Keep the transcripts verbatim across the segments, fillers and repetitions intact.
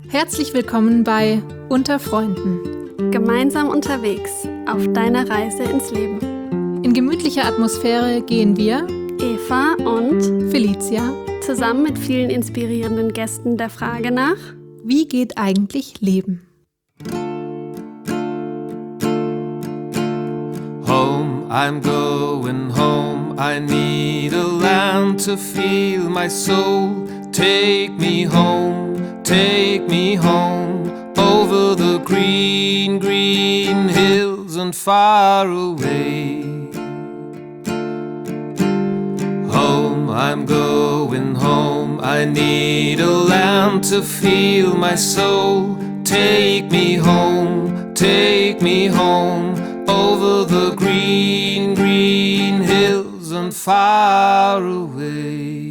Herzlich willkommen bei Unter Freunden. Gemeinsam unterwegs auf deiner Reise ins Leben. In gemütlicher Atmosphäre gehen wir, Eva und Felicia, zusammen mit vielen inspirierenden Gästen der Frage nach: Wie geht eigentlich Leben? Home, I'm going home. I need a land to feel my soul. Take me home, take me home, over the green, green hills and far away. Home, I'm going home. I need a land to feel my soul. Take me home, take me home, over the green, green hills and far away.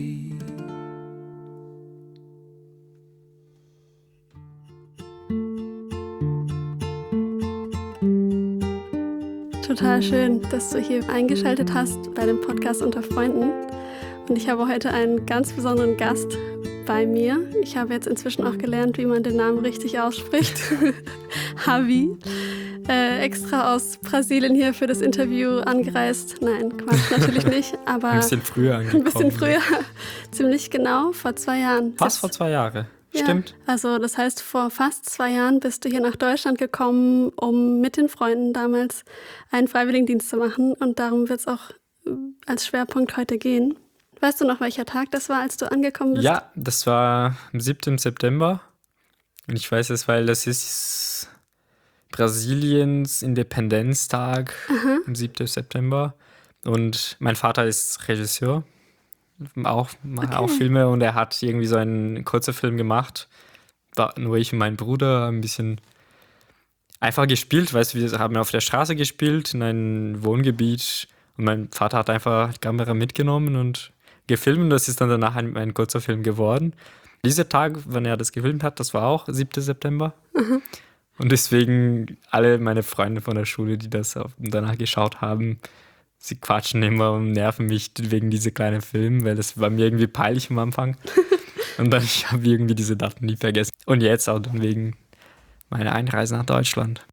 Total schön, dass du hier eingeschaltet hast bei dem Podcast Unter Freunden. Und ich habe heute einen ganz besonderen Gast bei mir. Ich habe jetzt inzwischen auch gelernt, wie man den Namen richtig ausspricht. Javi. Äh, extra aus Brasilien hier für das Interview angereist. Nein, Quatsch, natürlich nicht. Aber ein bisschen früher angekommen. Ein bisschen früher, ziemlich genau, vor zwei Jahren. Fast vor zwei Jahren, stimmt. Ja, also das heißt, vor fast zwei Jahren bist du hier nach Deutschland gekommen, um mit den Freunden damals einen Freiwilligendienst zu machen. Und darum wird es auch als Schwerpunkt heute gehen. Weißt du noch, welcher Tag das war, als du angekommen bist? Ja, das war am siebten September. Und ich weiß es, weil das ist Brasiliens Independenztag, Aha. am siebten September. Und mein Vater ist Regisseur, auch, macht Okay. auch Filme, und er hat irgendwie so einen kurzen Film gemacht. War nur ich und mein Bruder ein bisschen einfach gespielt, weißt du, wir haben auf der Straße gespielt, in einem Wohngebiet, und mein Vater hat einfach die Kamera mitgenommen und gefilmt, und das ist dann danach ein, ein kurzer Film geworden. Dieser Tag, wenn er das gefilmt hat, das war auch siebten September. Mhm. Und deswegen alle meine Freunde von der Schule, die das auf, danach geschaut haben, sie quatschen immer und nerven mich wegen dieser kleinen Film, weil das war mir irgendwie peinlich am Anfang. Und dann ich habe irgendwie diese Daten nie vergessen. Und jetzt auch dann wegen meiner Einreise nach Deutschland.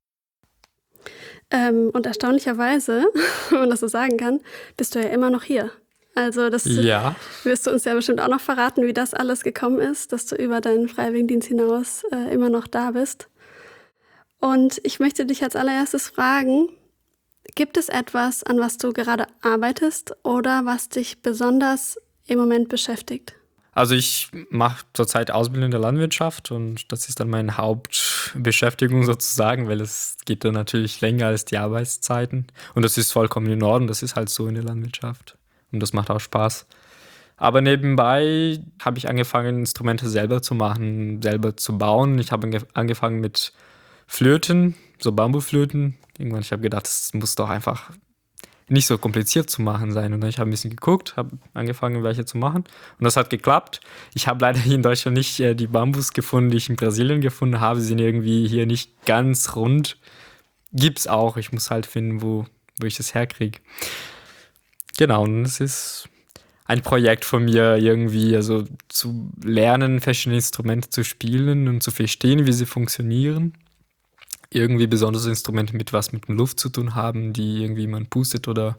Ähm, und erstaunlicherweise, wenn man das so sagen kann, bist du ja immer noch hier. Also das Ja. wirst du uns ja bestimmt auch noch verraten, wie das alles gekommen ist, dass du über deinen Freiwilligendienst hinaus äh, immer noch da bist. Und ich möchte dich als allererstes fragen, gibt es etwas, an was du gerade arbeitest oder was dich besonders im Moment beschäftigt? Also ich mache zurzeit Ausbildung in der Landwirtschaft, und das ist dann meine Hauptbeschäftigung sozusagen, weil es geht dann natürlich länger als die Arbeitszeiten. Und das ist vollkommen in Ordnung, das ist halt so in der Landwirtschaft. Und das macht auch Spaß. Aber nebenbei habe ich angefangen, Instrumente selber zu machen, selber zu bauen. Ich habe ange- angefangen mit Flöten, so Bambuflöten. Irgendwann, ich habe gedacht, das muss doch einfach nicht so kompliziert zu machen sein. Und dann ich habe ein bisschen geguckt, habe angefangen, welche zu machen. Und das hat geklappt. Ich habe leider hier in Deutschland nicht äh, die Bambus gefunden, die ich in Brasilien gefunden habe. Sie sind irgendwie hier nicht ganz rund. Gibt's auch. Ich muss halt finden, wo, wo ich das herkriege. Genau, und es ist ein Projekt von mir, irgendwie also zu lernen, verschiedene Instrumente zu spielen und zu verstehen, wie sie funktionieren. Irgendwie besondere Instrumente mit was mit der Luft zu tun haben, die irgendwie man pustet oder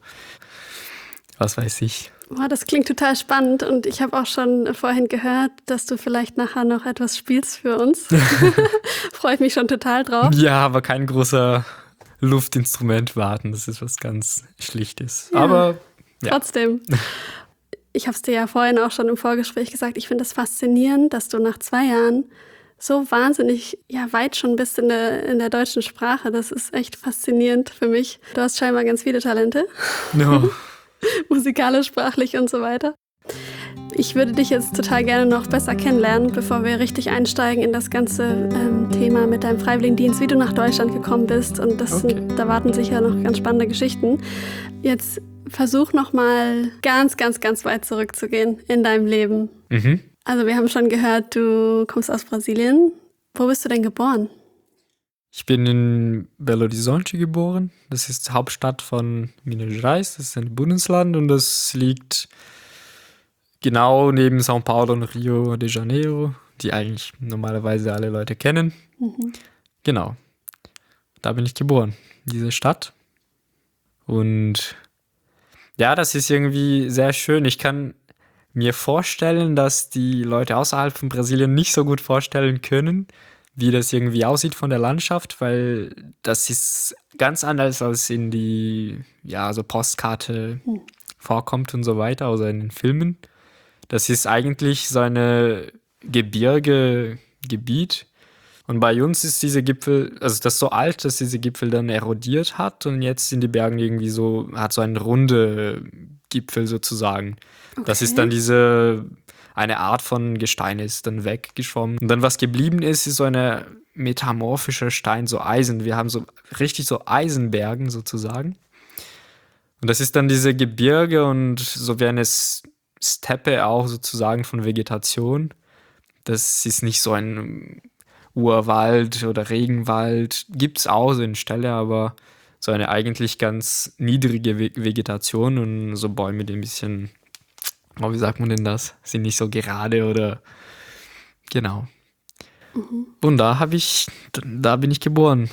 was weiß ich. Boah, das klingt total spannend, und ich habe auch schon vorhin gehört, dass du vielleicht nachher noch etwas spielst für uns. Freue ich mich schon total drauf. Ja, aber kein großer Luftinstrument warten, das ist was ganz Schlichtes. Ja. Aber ja. Trotzdem. Ich habe es dir ja vorhin auch schon im Vorgespräch gesagt, ich finde es faszinierend, dass du nach zwei Jahren so wahnsinnig ja, weit schon bist in der, in der deutschen Sprache. Das ist echt faszinierend für mich. Du hast scheinbar ganz viele Talente. No. Musikalisch, sprachlich und so weiter. Ich würde dich jetzt total gerne noch besser kennenlernen, bevor wir richtig einsteigen in das ganze ähm, Thema mit deinem Freiwilligendienst, wie du nach Deutschland gekommen bist. Und das Okay. sind, da warten sicher noch ganz spannende Geschichten. Jetzt versuch noch mal ganz, ganz, ganz weit zurückzugehen in deinem Leben. Mhm. Also wir haben schon gehört, du kommst aus Brasilien. Wo bist du denn geboren? Ich bin in Belo Horizonte geboren. Das ist die Hauptstadt von Minas Gerais. Das ist ein Bundesland, und das liegt genau neben São Paulo und Rio de Janeiro. die eigentlich normalerweise alle Leute kennen. Mhm. Genau. Da bin ich geboren, in dieser Stadt. Und ja, das ist irgendwie sehr schön. Ich kann mir vorstellen, dass die Leute außerhalb von Brasilien nicht so gut vorstellen können, wie das irgendwie aussieht von der Landschaft, weil das ist ganz anders als in die, ja, so Postkarte Hm. vorkommt und so weiter, außer in den Filmen. Das ist eigentlich so eine Gebirgegebiet. Und bei uns ist diese Gipfel, also das ist so alt, dass diese Gipfel dann erodiert hat und jetzt sind die Berge irgendwie so, hat so einen runde Gipfel sozusagen. Das ist dann diese, eine Art von Gestein ist dann weggeschwommen. Und dann was geblieben ist, ist so eine metamorphische Stein, so Eisen. Wir haben so richtig so Eisenbergen sozusagen. Und das ist dann diese Gebirge und so wie eine S- Steppe auch sozusagen von Vegetation. Das ist nicht so ein Urwald oder Regenwald. Gibt es auch so in Stelle, aber so eine eigentlich ganz niedrige Ve- Vegetation und so Bäume, die ein bisschen, oh, wie sagt man denn das? Sind nicht so gerade oder genau. Und da habe ich, da bin ich geboren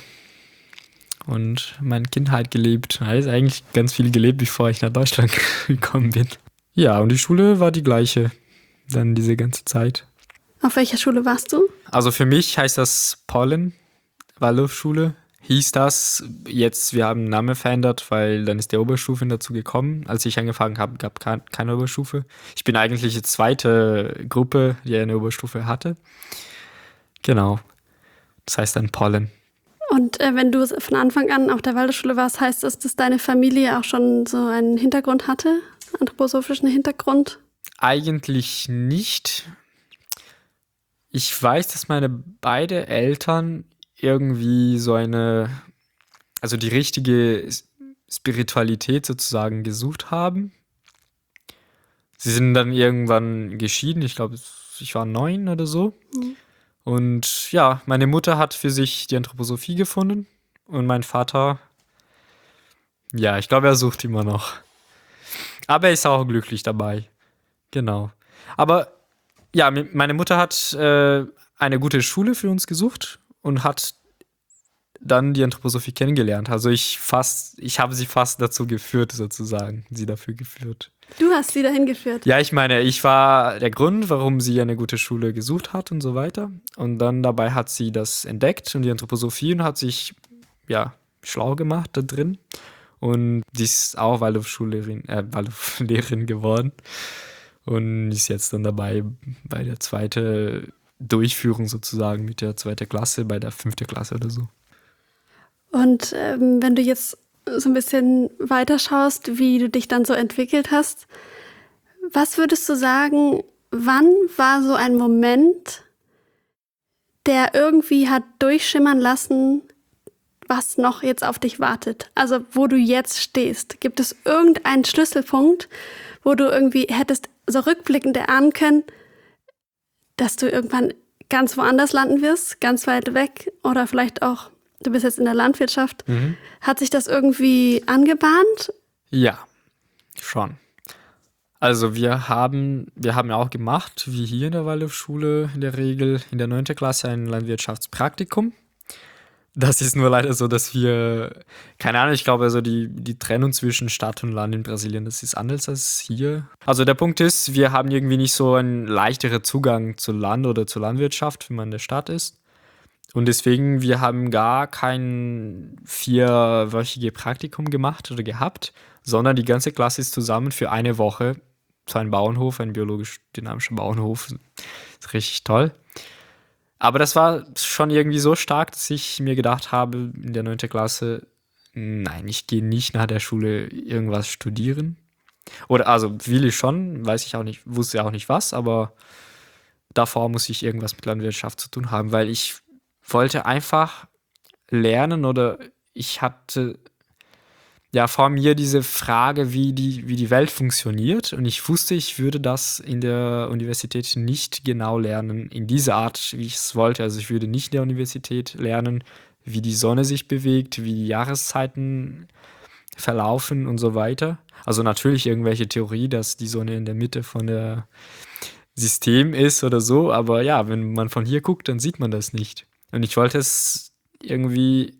und meine Kindheit gelebt. Da ist eigentlich ganz viel gelebt, bevor ich nach Deutschland gekommen bin. Ja, und die Schule war die gleiche, dann diese ganze Zeit. Auf welcher Schule warst du? Also für mich heißt das Pollen, Waldorfschule. Hieß das, jetzt, wir haben den Namen verändert, weil dann ist der Oberstufe dazu gekommen. Als ich angefangen habe, gab es kein, keine Oberstufe. Ich bin eigentlich die zweite Gruppe, die eine Oberstufe hatte. Genau, das heißt dann Pollen. Und äh, wenn du von Anfang an auf der Waldorfschule warst, heißt das, dass deine Familie auch schon so einen Hintergrund hatte? Anthroposophischen Hintergrund? Eigentlich nicht. Ich weiß, dass meine beiden Eltern irgendwie so eine, also die richtige Spiritualität sozusagen gesucht haben. Sie sind dann irgendwann geschieden, ich glaube, ich war neun oder so. Mhm. Und ja, meine Mutter hat für sich die Anthroposophie gefunden und mein Vater, ja, ich glaube, er sucht immer noch. Aber er ist auch glücklich dabei. Genau. Aber ja, mi- meine Mutter hat äh, eine gute Schule für uns gesucht und hat dann die Anthroposophie kennengelernt. Also ich fast, ich habe sie fast dazu geführt, sozusagen, sie dafür geführt. Du hast sie dahin geführt. Ja, ich meine, ich war der Grund, warum sie eine gute Schule gesucht hat und so weiter. Und dann dabei hat sie das entdeckt und die Anthroposophie und hat sich, ja, schlau gemacht da drin. Und die ist auch Waldorfschullehrerin, äh, Waldorflehrerin geworden. Und ist jetzt dann dabei bei der zweiten Durchführung sozusagen mit der zweiten Klasse, bei der fünften Klasse oder so. Und ähm, wenn du jetzt so ein bisschen weiterschaust, wie du dich dann so entwickelt hast, was würdest du sagen, wann war so ein Moment, der irgendwie hat durchschimmern lassen, was noch jetzt auf dich wartet? Also wo du jetzt stehst. Gibt es irgendeinen Schlüsselpunkt, wo du irgendwie hättest so rückblickend erahnen können, dass du irgendwann ganz woanders landen wirst, ganz weit weg oder vielleicht auch, du bist jetzt in der Landwirtschaft. Mhm. Hat sich das irgendwie angebahnt? Ja, schon. Also wir haben, wir haben auch gemacht, wie hier in der Waldorfschule in der Regel, in der neunten Klasse ein Landwirtschaftspraktikum. Das ist nur leider so, dass wir, keine Ahnung, ich glaube, also die, die Trennung zwischen Stadt und Land in Brasilien, das ist anders als hier. Also der Punkt ist, wir haben irgendwie nicht so einen leichteren Zugang zu Land oder zur Landwirtschaft, wenn man in der Stadt ist. Und deswegen, wir haben gar kein vierwöchige Praktikum gemacht oder gehabt, sondern die ganze Klasse ist zusammen für eine Woche zu einem Bauernhof, ein biologisch-dynamischer Bauernhof. Das ist richtig toll. Aber das war schon irgendwie so stark, dass ich mir gedacht habe, in der neunten Klasse, nein, ich gehe nicht nach der Schule irgendwas studieren. Oder also will ich schon, weiß ich auch nicht, wusste auch nicht was, aber davor muss ich irgendwas mit Landwirtschaft zu tun haben, weil ich wollte einfach lernen oder ich hatte ja vor mir diese Frage, wie die, wie die Welt funktioniert und ich wusste, ich würde das in der Universität nicht genau lernen, in dieser Art, wie ich es wollte. Also ich würde nicht in der Universität lernen, wie die Sonne sich bewegt, wie die Jahreszeiten verlaufen und so weiter. Also natürlich irgendwelche Theorie, dass die Sonne in der Mitte von der System ist oder so, aber ja, wenn man von hier guckt, dann sieht man das nicht. Und ich wollte es irgendwie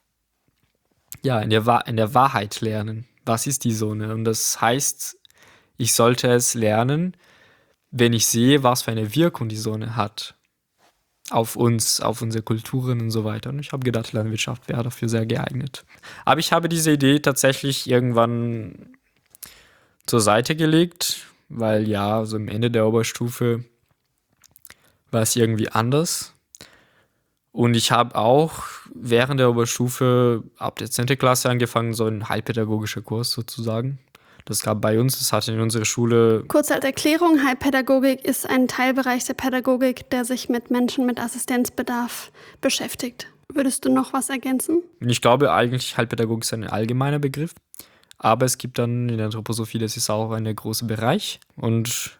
ja, in der, Wahr- in der Wahrheit lernen. Was ist die Sonne? Und das heißt, ich sollte es lernen, wenn ich sehe, was für eine Wirkung die Sonne hat auf uns, auf unsere Kulturen und so weiter. Und ich habe gedacht, Landwirtschaft wäre dafür sehr geeignet. Aber ich habe diese Idee tatsächlich irgendwann zur Seite gelegt, weil ja, so am Ende der Oberstufe war es irgendwie anders. Und ich habe auch während der Oberstufe ab der zehnten Klasse angefangen, so ein heilpädagogischer Kurs sozusagen. Das gab bei uns, das hatte in unserer Schule. Kurz als Erklärung, Heilpädagogik ist ein Teilbereich der Pädagogik, der sich mit Menschen mit Assistenzbedarf beschäftigt. Würdest du noch was ergänzen? Ich glaube eigentlich, Heilpädagogik ist ein allgemeiner Begriff. Aber es gibt dann in der Anthroposophie, das ist auch ein großer Bereich. Und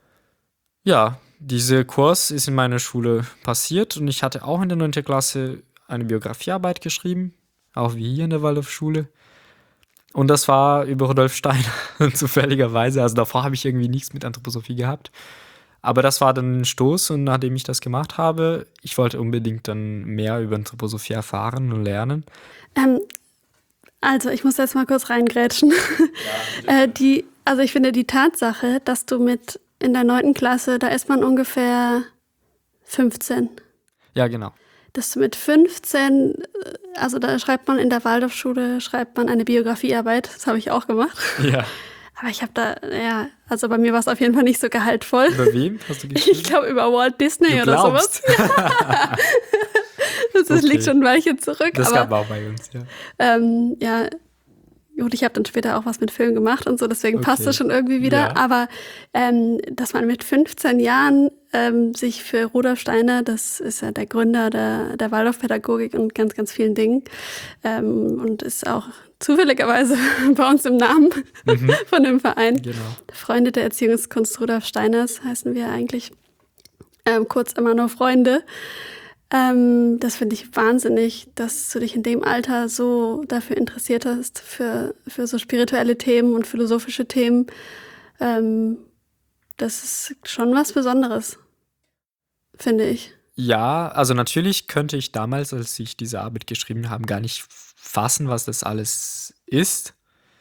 ja, dieser Kurs ist in meiner Schule passiert. Und ich hatte auch in der neunten Klasse eine Biografiearbeit geschrieben, auch wie hier in der Waldorfschule. Und das war über Rudolf Steiner, zufälligerweise. Also davor habe ich irgendwie nichts mit Anthroposophie gehabt. Aber das war dann ein Stoß und nachdem ich das gemacht habe, ich wollte unbedingt dann mehr über Anthroposophie erfahren und lernen. Ähm, also ich muss jetzt mal kurz reingrätschen. Ja, äh, die, also ich finde die Tatsache, dass du mit in der neunten Klasse, da ist man ungefähr fünfzehn. Ja, genau. Dass du mit fünfzehn, also da schreibt man in der Waldorfschule, schreibt man eine Biografiearbeit. Das habe ich auch gemacht. Ja. Aber ich habe da, ja, also bei mir war es auf jeden Fall nicht so gehaltvoll. Über wem hast du geschrieben? Ich glaube über Walt Disney du oder glaubst. sowas. Ja. Das okay. liegt schon ein Weilchen zurück. Das aber, gab auch bei uns, ja. Ähm, ja, gut, ich habe dann später auch was mit Film gemacht und so, deswegen okay. passt das schon irgendwie wieder. Ja. Aber ähm, dass man mit fünfzehn Jahren ähm, sich für Rudolf Steiner, das ist ja der Gründer der, der Waldorfpädagogik und ganz, ganz vielen Dingen ähm, und ist auch zufälligerweise bei uns im Namen mhm. von dem Verein. Genau. Freunde der Erziehungskunst Rudolf Steiners heißen wir eigentlich, ähm, kurz immer nur Freunde. Ähm, das finde ich wahnsinnig, dass du dich in dem Alter so dafür interessiert hast, für, für so spirituelle Themen und philosophische Themen. Ähm, das ist schon was Besonderes, finde ich. Ja, also natürlich könnte ich damals, als ich diese Arbeit geschrieben habe, gar nicht fassen, was das alles ist.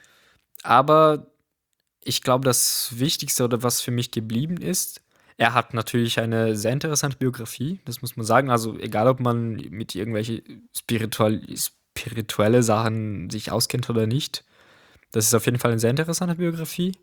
Aber ich glaube, das Wichtigste oder was für mich geblieben ist, er hat natürlich eine sehr interessante Biografie, das muss man sagen. Also egal, ob man mit irgendwelche spirituell, spirituelle Sachen sich auskennt oder nicht. Das ist auf jeden Fall eine sehr interessante Biografie.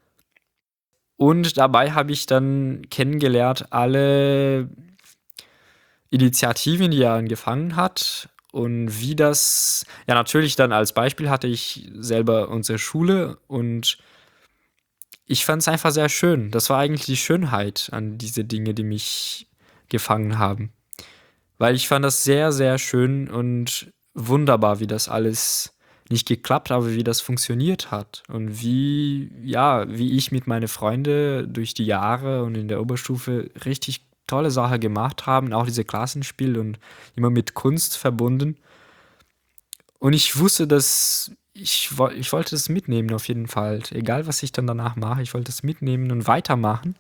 Und dabei habe ich dann kennengelernt alle Initiativen, die er angefangen hat. Und wie das, ja natürlich dann als Beispiel hatte ich selber unsere Schule und ich fand es einfach sehr schön. Das war eigentlich die Schönheit an diese Dinge, die mich gefangen haben. Weil ich fand das sehr, sehr schön und wunderbar, wie das alles nicht geklappt, aber wie das funktioniert hat. Und wie, ja, wie ich mit meinen Freunden durch die Jahre und in der Oberstufe richtig tolle Sachen gemacht haben. Auch diese Klassenspiel und immer mit Kunst verbunden. Und ich wusste, dass Ich, ich wollte es mitnehmen auf jeden Fall. Egal, was ich dann danach mache, ich wollte es mitnehmen und weitermachen.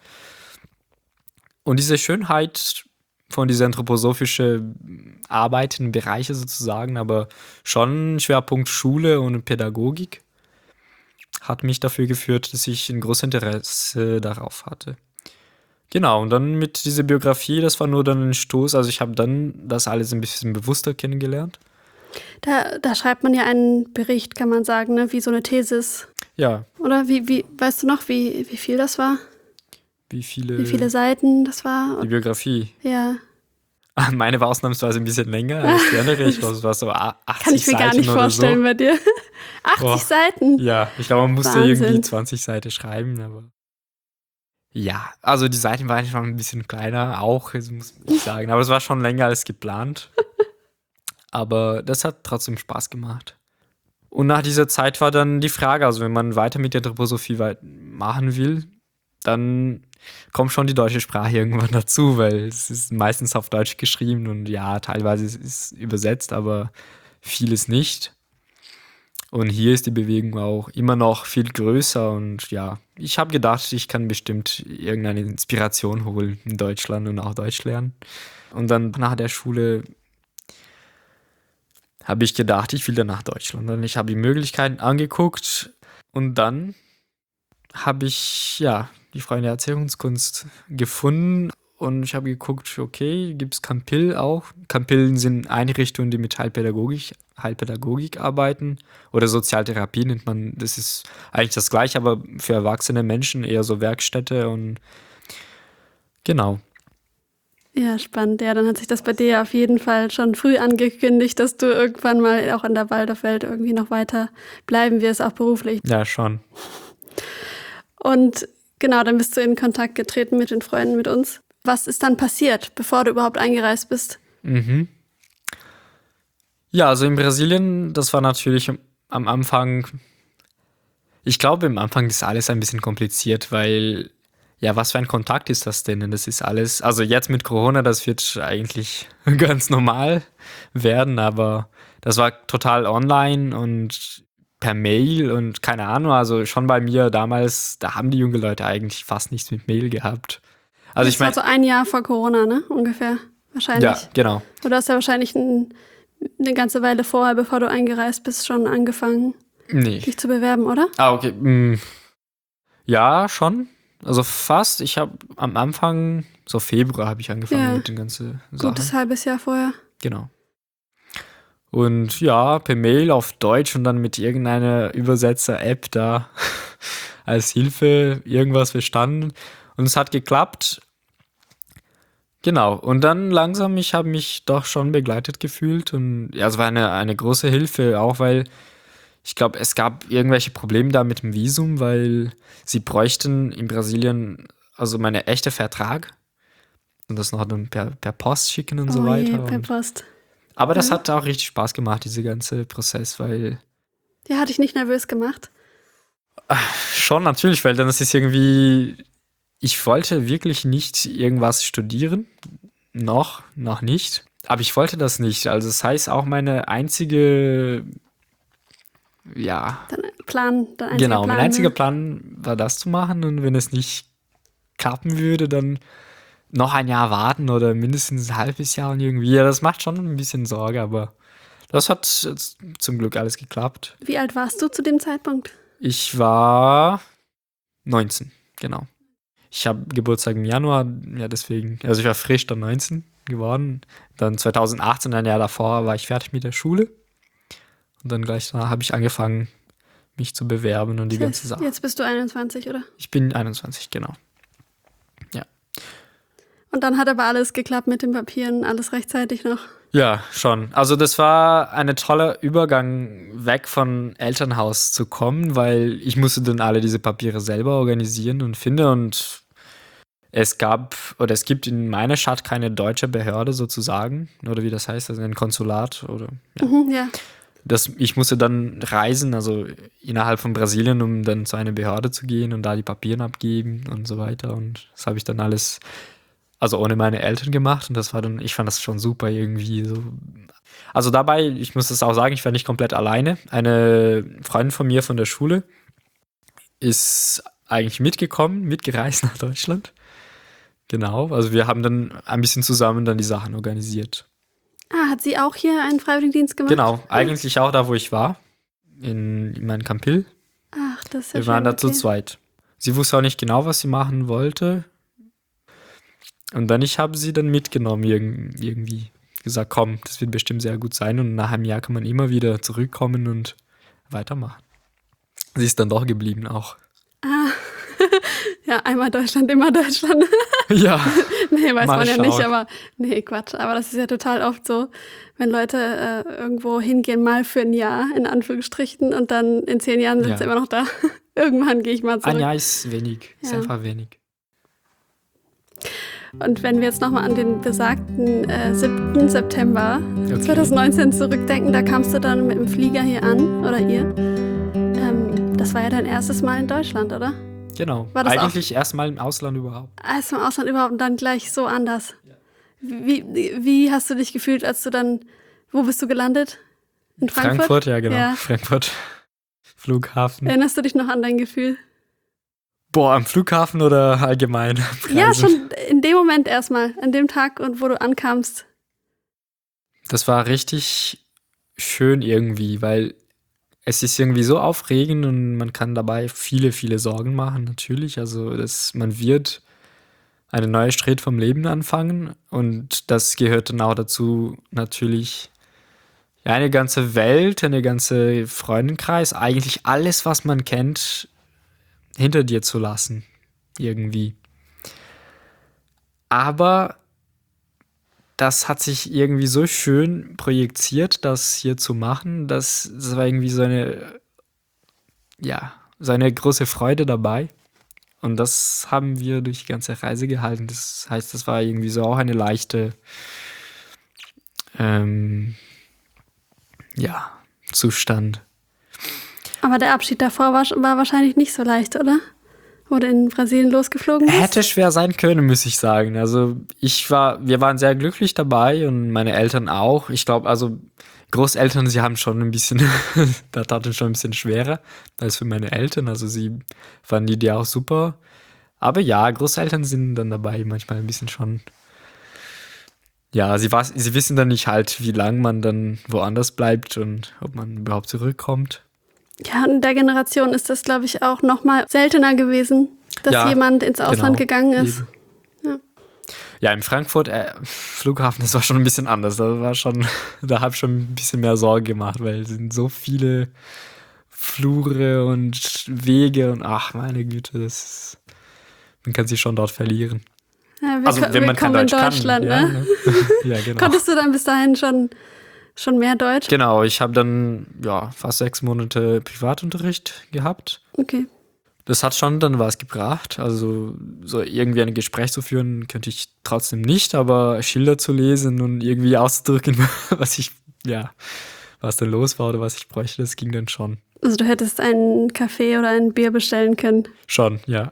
Und diese Schönheit von dieser anthroposophischen Arbeiten, Bereiche sozusagen, aber schon Schwerpunkt Schule und Pädagogik, hat mich dafür geführt, dass ich ein großes Interesse darauf hatte. Genau, und dann mit dieser Biografie, das war nur dann ein Stoß. Also ich habe dann das alles ein bisschen bewusster kennengelernt. Da, da schreibt man ja einen Bericht, kann man sagen, ne? Wie so eine Thesis. Ja. Oder wie, wie, weißt du noch, wie, wie viel das war? Wie viele? Wie viele Seiten das war? Die Biografie. Ja. Meine war ausnahmsweise ein bisschen länger als die andere. Ich glaube, es war so achtzig Seiten. Kann ich mir gar nicht vorstellen so. Bei dir. achtzig Boah. Seiten? Ja, ich glaube, man musste Wahnsinn. Irgendwie zwanzig Seiten schreiben, aber. Ja, also die Seiten waren schon ein bisschen kleiner, auch, muss ich sagen. Aber es war schon länger als geplant. Aber das hat trotzdem Spaß gemacht. Und nach dieser Zeit war dann die Frage, also wenn man weiter mit der Anthroposophie machen will, dann kommt schon die deutsche Sprache irgendwann dazu, weil es ist meistens auf Deutsch geschrieben und ja, teilweise ist es übersetzt, aber vieles nicht. Und hier ist die Bewegung auch immer noch viel größer und ja, ich habe gedacht, ich kann bestimmt irgendeine Inspiration holen in Deutschland und auch Deutsch lernen. Und dann nach der Schule habe ich gedacht, ich will dann nach Deutschland. Und ich habe die Möglichkeiten angeguckt und dann habe ich ja die freie Erziehungskunst gefunden. Und ich habe geguckt, okay, gibt es Campil auch? Campil sind Einrichtungen, die mit Heilpädagogik, Heilpädagogik arbeiten. Oder Sozialtherapie nennt man, das ist eigentlich das Gleiche, aber für erwachsene Menschen eher so Werkstätte und genau. Ja, spannend. Ja, dann hat sich das bei dir auf jeden Fall schon früh angekündigt, dass du irgendwann mal auch in der Waldorfwelt irgendwie noch weiter bleiben wirst, auch beruflich. Ja, schon. Und genau, dann bist du in Kontakt getreten mit den Freunden, mit uns. Was ist dann passiert, bevor du überhaupt eingereist bist? Mhm. Ja, also in Brasilien, das war natürlich am Anfang, ich glaube, am Anfang ist alles ein bisschen kompliziert, weil, ja, was für ein Kontakt ist das denn? Das ist alles, also jetzt mit Corona, das wird eigentlich ganz normal werden, aber das war total online und per Mail und keine Ahnung, also schon bei mir damals, da haben die jungen Leute eigentlich fast nichts mit Mail gehabt. Also das ich meine, war so ein Jahr vor Corona, ne? Ungefähr, wahrscheinlich. ja, genau. Du hast ja wahrscheinlich ein, eine ganze Weile vorher, bevor du eingereist bist, schon angefangen, Nee. dich zu bewerben, oder? Ah, okay. Mm. Ja, schon. Also fast. Ich habe am Anfang, so Februar habe ich angefangen Ja. mit den ganzen Sachen. Gutes halbes Jahr vorher. Genau. Und ja, per Mail auf Deutsch und dann mit irgendeiner Übersetzer-App da als Hilfe irgendwas verstanden. Und es hat geklappt. Genau. Und dann langsam, ich habe mich doch schon begleitet gefühlt. Und ja, es war eine, eine große Hilfe, auch weil ich glaube, es gab irgendwelche Probleme da mit dem Visum, weil sie bräuchten in Brasilien also meinen echten Vertrag und das noch dann per, per Post schicken und Oh so je, weiter. per Und, Post. aber das Ja. hat auch richtig Spaß gemacht, dieser ganze Prozess, weil Ja, hat dich nicht nervös gemacht? schon natürlich, weil dann ist es irgendwie, ich wollte wirklich nicht irgendwas studieren, noch, noch nicht, aber ich wollte das nicht. Also das heißt auch meine einzige, ja, Dein Plan, dein einziger genau, Plan, mein einziger ne? Plan war das zu machen und wenn es nicht klappen würde, dann noch ein Jahr warten oder mindestens ein halbes Jahr und irgendwie. Ja, das macht schon ein bisschen Sorge, aber das hat jetzt zum Glück alles geklappt. Wie alt warst du zu dem Zeitpunkt? Ich war neunzehn, genau. Ich habe Geburtstag im Januar, ja deswegen, also ich war frisch dann neunzehn geworden. Dann zweitausendachtzehn, ein Jahr davor, war ich fertig mit der Schule. Und dann gleich danach habe ich angefangen, mich zu bewerben und die Das ganze heißt, Sache. Jetzt bist du einundzwanzig, oder? Ich bin einundzwanzig, genau. Und dann hat aber alles geklappt mit den Papieren, alles rechtzeitig noch. Ja, schon. Also das war ein toller Übergang, weg von Elternhaus zu kommen, weil ich musste dann alle diese Papiere selber organisieren und finden und es gab oder es gibt in meiner Stadt keine deutsche Behörde sozusagen, oder wie das heißt, also ein Konsulat oder ja. Mhm, ja. Das, ich musste dann reisen, also innerhalb von Brasilien, um dann zu einer Behörde zu gehen und da die Papiere abgeben und so weiter und das habe ich dann alles also ohne meine Eltern gemacht und das war dann, ich fand das schon super irgendwie so. Also dabei, ich muss das auch sagen, ich war nicht komplett alleine. Eine Freundin von mir von der Schule ist eigentlich mitgekommen, mitgereist nach Deutschland. Genau, also wir haben dann ein bisschen zusammen dann die Sachen organisiert. Ah, hat sie auch hier einen Freiwilligendienst gemacht? Genau, eigentlich auch da, wo ich war, in, in meinem Campil. Ach, das ist ja Wir waren schön, da zu okay. zweit. Sie wusste auch nicht genau, was sie machen wollte. Und dann, ich habe sie dann mitgenommen irg- irgendwie. Gesagt, komm, das wird bestimmt sehr gut sein. Und nach einem Jahr kann man immer wieder zurückkommen und weitermachen. Sie ist dann doch geblieben auch. Ah, ja, einmal Deutschland, immer Deutschland. Ja, Nee, weiß Mal man ja schauen. nicht, aber nee, Quatsch. Aber das ist ja total oft so, wenn Leute äh, irgendwo hingehen, mal für ein Jahr, in Anführungsstrichen, und dann in zehn Jahren sind Ja. sie immer noch da. Irgendwann gehe ich mal zurück. ein Jahr ist wenig. Ist Ja. einfach wenig. Und wenn wir jetzt nochmal an den besagten äh, siebten September Okay. zweitausendneunzehn zurückdenken, da kamst du dann mit dem Flieger hier an, oder ihr. Ähm, das war ja dein erstes Mal in Deutschland, oder? Genau. War das Eigentlich erstmal im Ausland überhaupt. Als im Ausland überhaupt und dann gleich so anders. Wie, wie hast du dich gefühlt, als du dann, wo bist du gelandet? In Frankfurt? ja, genau. Ja. Frankfurt. Flughafen. Erinnerst du dich noch an dein Gefühl? Boah, am Flughafen oder allgemein? Ja, schon in dem Moment erstmal, an dem Tag, und wo du ankamst. Das war richtig schön irgendwie, weil es ist irgendwie so aufregend und man kann dabei viele, viele Sorgen machen, natürlich. Also das, man wird eine neue Schritt vom Leben anfangen und das gehört dann auch dazu natürlich ja, eine ganze Welt, eine ganze Freundenkreis, eigentlich alles, was man kennt, hinter dir zu lassen, irgendwie. Aber das hat sich irgendwie so schön projiziert, das hier zu machen, dass das war irgendwie so eine, ja, so eine große Freude dabei. Und das haben wir durch die ganze Reise gehalten. Das heißt, das war irgendwie so auch eine leichte, ähm, ja, Zustand. Aber der Abschied davor war, war wahrscheinlich nicht so leicht, oder? Wo du in Brasilien losgeflogen bist? Hätte schwer sein können, muss ich sagen. Also ich war, wir waren sehr glücklich dabei und meine Eltern auch. Ich glaube, also Großeltern, sie haben schon ein bisschen, da tat es schon ein bisschen schwerer als für meine Eltern. Also sie fanden die Idee auch super. Aber ja, Großeltern sind dann dabei manchmal ein bisschen schon. Ja, sie, was, sie wissen dann nicht halt, wie lange man dann woanders bleibt und ob man überhaupt zurückkommt. Ja, in der Generation ist das, glaube ich, auch noch mal seltener gewesen, dass Ja, jemand ins Ausland genau, gegangen ist. eben. Ja. Ja, im Frankfurt äh, Flughafen, das war schon ein bisschen anders. Da war schon, da habe ich schon ein bisschen mehr Sorge gemacht, weil es sind so viele Flure und Wege und ach, meine Güte, das ist, man kann sich schon dort verlieren. Ja, wir, Also ko- wenn man kein willkommen in Deutsch Deutschland, kann. ne? Ja, ja, genau. Konntest du dann bis dahin schon, schon mehr Deutsch? Genau, ich habe dann ja fast sechs Monate Privatunterricht gehabt. Okay. Das hat schon dann was gebracht. Also so irgendwie ein Gespräch zu führen, könnte ich trotzdem nicht, aber Schilder zu lesen und irgendwie auszudrücken, was ich, ja, was denn los war oder was ich bräuchte, das ging dann schon. Also du hättest einen Kaffee oder ein Bier bestellen können. Schon, ja.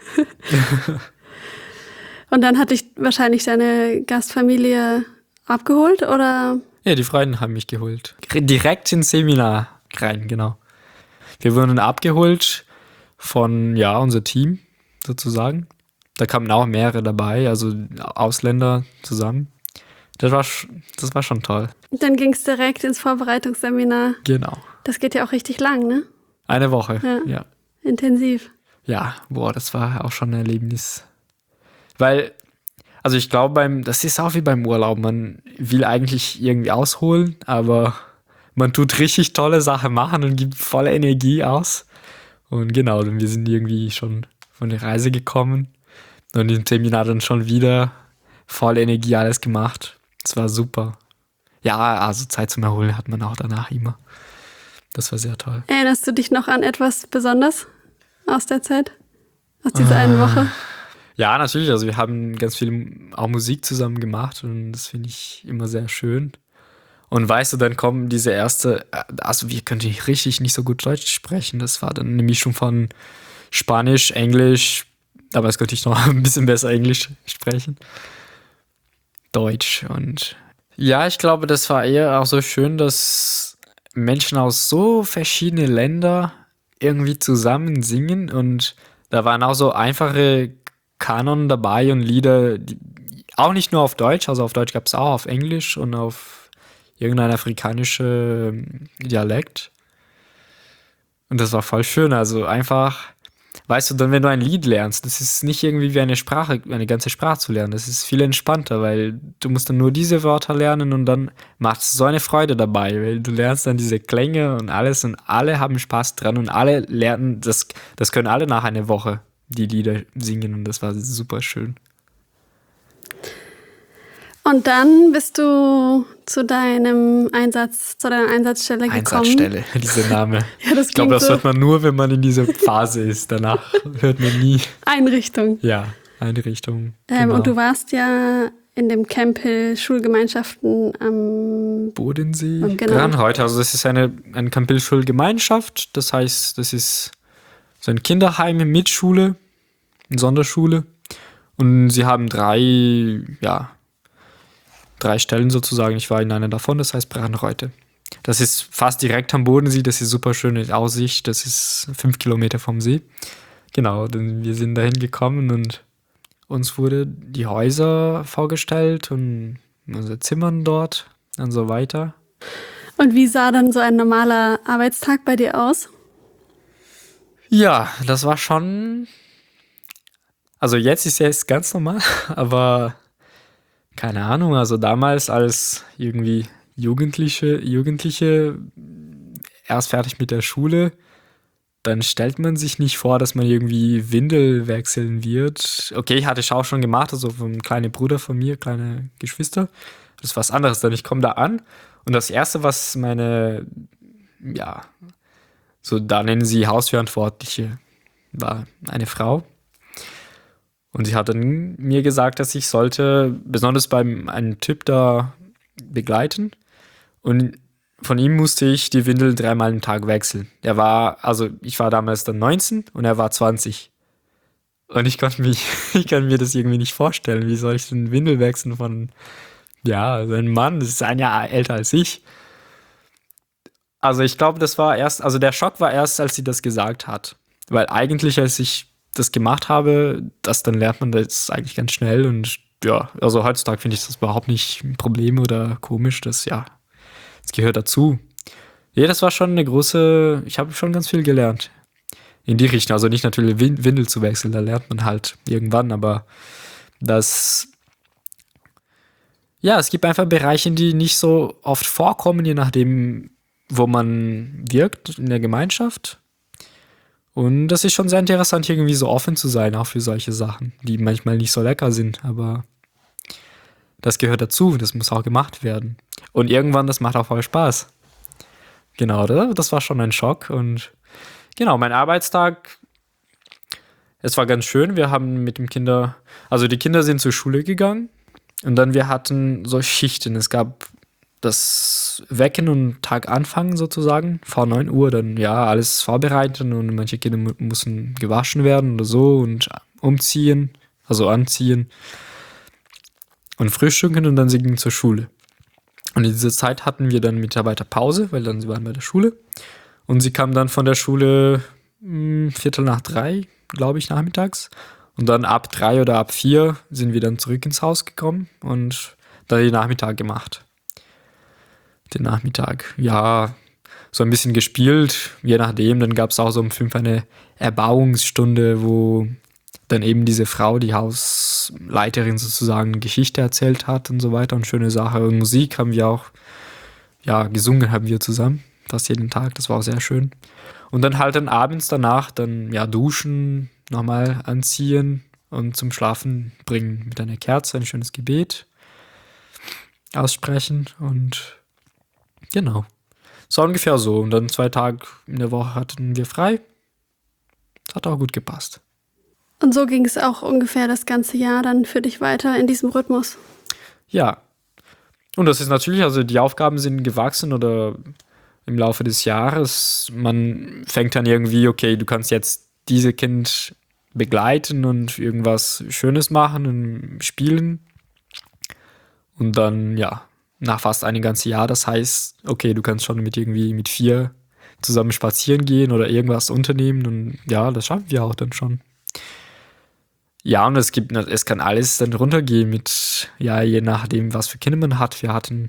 Und dann hat dich wahrscheinlich deine Gastfamilie abgeholt, oder? Ja, die Freunde haben mich geholt. Direkt ins Seminar rein, genau. Wir wurden abgeholt von, ja, unser Team sozusagen. Da kamen auch mehrere dabei, also Ausländer zusammen. Das war, sch- das war schon toll. Und dann ging es direkt ins Vorbereitungsseminar. Genau. Das geht ja auch richtig lang, ne? Eine Woche, Ja. ja. Intensiv. Ja, boah, das war auch schon ein Erlebnis. Weil, also ich glaube, beim, das ist auch wie beim Urlaub. Man will eigentlich irgendwie ausholen, aber man tut richtig tolle Sachen machen und gibt volle Energie aus. Und genau, wir sind irgendwie schon von der Reise gekommen und im Seminar dann schon wieder voll Energie alles gemacht. Das war super. Ja, also Zeit zum Erholen hat man auch danach immer. Das war sehr toll. Erinnerst du dich noch an etwas Besonderes aus der Zeit? Aus dieser einen Woche? Ja, natürlich. Also wir haben ganz viel auch Musik zusammen gemacht und das finde ich immer sehr schön. Und weißt du, dann kommen diese erste, also wir könnten richtig nicht so gut Deutsch sprechen. Das war dann eine Mischung von Spanisch, Englisch, aber jetzt könnte ich noch ein bisschen besser Englisch sprechen. Deutsch und ja, ich glaube, das war eher auch so schön, dass Menschen aus so verschiedenen Ländern irgendwie zusammen singen und da waren auch so einfache Kanon dabei und Lieder, die, auch nicht nur auf Deutsch, also auf Deutsch gab es auch auf Englisch und auf irgendein afrikanischer Dialekt. Und das war voll schön, also einfach, weißt du, dann wenn du ein Lied lernst, das ist nicht irgendwie wie eine Sprache, eine ganze Sprache zu lernen, das ist viel entspannter, weil du musst dann nur diese Wörter lernen und dann macht es so eine Freude dabei, weil du lernst dann diese Klänge und alles und alle haben Spaß dran und alle lernen, das, das können alle nach einer Woche die Lieder singen und das war super schön. Und dann bist du zu deinem Einsatz, zu deiner Einsatzstelle gekommen. Einsatzstelle, dieser Name. Ja, das Ich glaube, klingt das so. hört man nur, wenn man in dieser Phase ist. Danach hört man nie. Einrichtung. Ja, Einrichtung. Ähm, genau. Und du warst ja in dem Camp Hill Schulgemeinschaften am Bodensee Und genau. dran heute. Also das ist eine, eine Campbell-Schulgemeinschaft. Das heißt, das ist so ein Kinderheim mit Schule, eine Sonderschule. Und sie haben drei, ja, drei Stellen sozusagen. Ich war in einer davon, das heißt Brandreute. Das ist fast direkt am Bodensee, das ist super schöne Aussicht, das ist fünf Kilometer vom See. Genau, dann wir sind dahin gekommen und uns wurde die Häuser vorgestellt und unser Zimmern dort und so weiter. Und wie sah dann so ein normaler Arbeitstag bei dir aus? Ja, das war schon. Also jetzt ist ja jetzt ganz normal, aber keine Ahnung, also damals als irgendwie Jugendliche, Jugendliche erst fertig mit der Schule, dann stellt man sich nicht vor, dass man irgendwie Windel wechseln wird. Okay, ich hatte es auch schon gemacht, also vom kleinen Bruder von mir, kleine Geschwister. Das ist was anderes. Dann ich komme da an und das Erste, was meine, ja, so da nennen sie Hausverantwortliche, war eine Frau. Und sie hat dann mir gesagt, dass ich sollte besonders beim einen Typ da begleiten. Und von ihm musste ich die Windel dreimal am Tag wechseln. Er war, also ich war damals dann neunzehn und er war zwanzig. Und ich konnte mich, ich kann mir das irgendwie nicht vorstellen. Wie soll ich denn Windel wechseln von, ja, so einem Mann, das ist ein Jahr älter als ich. Also ich glaube, das war erst, also der Schock war erst, als sie das gesagt hat. Weil eigentlich, als ich das gemacht habe, das dann lernt man das eigentlich ganz schnell und ja, also heutzutage finde ich das überhaupt nicht ein Problem oder komisch, das ja, das gehört dazu. Ja, das war schon eine große, ich habe schon ganz viel gelernt in die Richtung, also nicht natürlich Windel zu wechseln, da lernt man halt irgendwann, aber das, ja, es gibt einfach Bereiche, die nicht so oft vorkommen, je nachdem, wo man wirkt in der Gemeinschaft. Und das ist schon sehr interessant, irgendwie so offen zu sein, auch für solche Sachen, die manchmal nicht so lecker sind, aber das gehört dazu, das muss auch gemacht werden. Und irgendwann, das macht auch voll Spaß. Genau, das war schon ein Schock. Und genau, mein Arbeitstag, es war ganz schön, wir haben mit dem Kinder, also die Kinder sind zur Schule gegangen und dann wir hatten so Schichten, es gab das Wecken und Tag anfangen sozusagen, vor neun Uhr dann ja alles vorbereiten und manche Kinder mu- mussten gewaschen werden oder so und umziehen, also anziehen und frühstücken und dann sie gingen zur Schule. Und in dieser Zeit hatten wir dann Mitarbeiterpause, weil dann sie waren bei der Schule und sie kamen dann von der Schule mh, Viertel nach drei, glaube ich, nachmittags und dann ab drei oder ab vier sind wir dann zurück ins Haus gekommen und dann den Nachmittag gemacht. Den Nachmittag, ja, so ein bisschen gespielt, je nachdem. Dann gab es auch so um fünf eine Erbauungsstunde, wo dann eben diese Frau, die Hausleiterin sozusagen, Geschichte erzählt hat und so weiter und schöne Sache. Und Musik haben wir auch, ja, gesungen haben wir zusammen, fast jeden Tag, das war auch sehr schön. Und dann halt dann abends danach dann, ja, duschen, nochmal anziehen und zum Schlafen bringen mit einer Kerze, ein schönes Gebet aussprechen und genau. So ungefähr so. Und dann zwei Tage in der Woche hatten wir frei. Das hat auch gut gepasst. Und so ging es auch ungefähr das ganze Jahr dann für dich weiter in diesem Rhythmus. Ja. Und das ist natürlich, also die Aufgaben sind gewachsen oder im Laufe des Jahres. Man fängt dann irgendwie, okay, du kannst jetzt diese Kind begleiten und irgendwas Schönes machen und spielen. Und dann, ja, nach fast einem ganzen Jahr, das heißt, okay, du kannst schon mit irgendwie mit vier zusammen spazieren gehen oder irgendwas unternehmen und ja, das schaffen wir auch dann schon. Ja, und es gibt, es kann alles dann runtergehen mit, ja, je nachdem, was für Kinder man hat. Wir hatten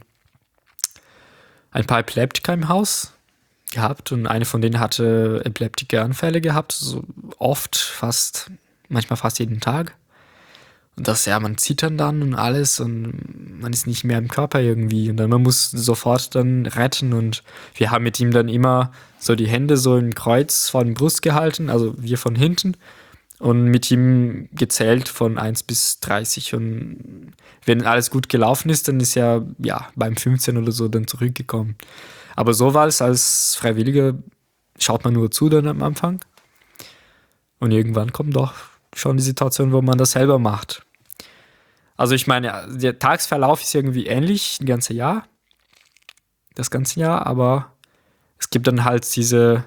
ein paar Epileptiker im Haus gehabt und eine von denen hatte Epileptiker-Anfälle gehabt, so oft, fast, manchmal fast jeden Tag. Und das, ja, man zittert dann und alles und man ist nicht mehr im Körper irgendwie. Und dann man muss sofort dann retten. Und wir haben mit ihm dann immer so die Hände so im Kreuz vor der Brust gehalten, also wir von hinten. Und mit ihm gezählt von eins bis dreißig. Und wenn alles gut gelaufen ist, dann ist er ja beim fünfzehn oder so dann zurückgekommen. Aber so war es als Freiwilliger, schaut man nur zu dann am Anfang. Und irgendwann kommt doch schon die Situation, wo man das selber macht. Also ich meine, der Tagesverlauf ist irgendwie ähnlich, ein ganzes Jahr, das ganze Jahr, aber es gibt dann halt diese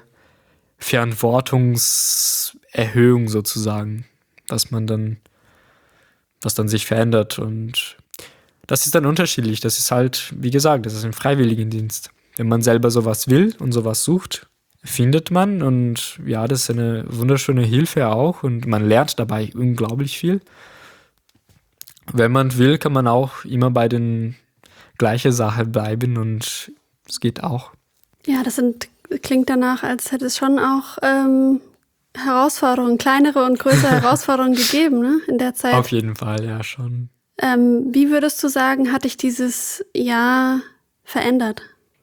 Verantwortungserhöhung sozusagen, was man dann, was dann sich verändert und das ist dann unterschiedlich. Das ist halt, wie gesagt, das ist ein Freiwilligendienst. wenn man selber sowas will und sowas sucht, findet man. Und ja, das ist eine wunderschöne Hilfe auch. Und man lernt dabei unglaublich viel. Wenn man will, kann man auch immer bei den gleichen Sachen bleiben und es geht auch. Ja, das sind, klingt danach, als hätte es schon auch ähm, Herausforderungen, kleinere und größere Herausforderungen gegeben, ne, in der Zeit. Auf jeden Fall, ja, schon. Ähm, wie würdest du sagen, hat dich dieses Jahr verändert?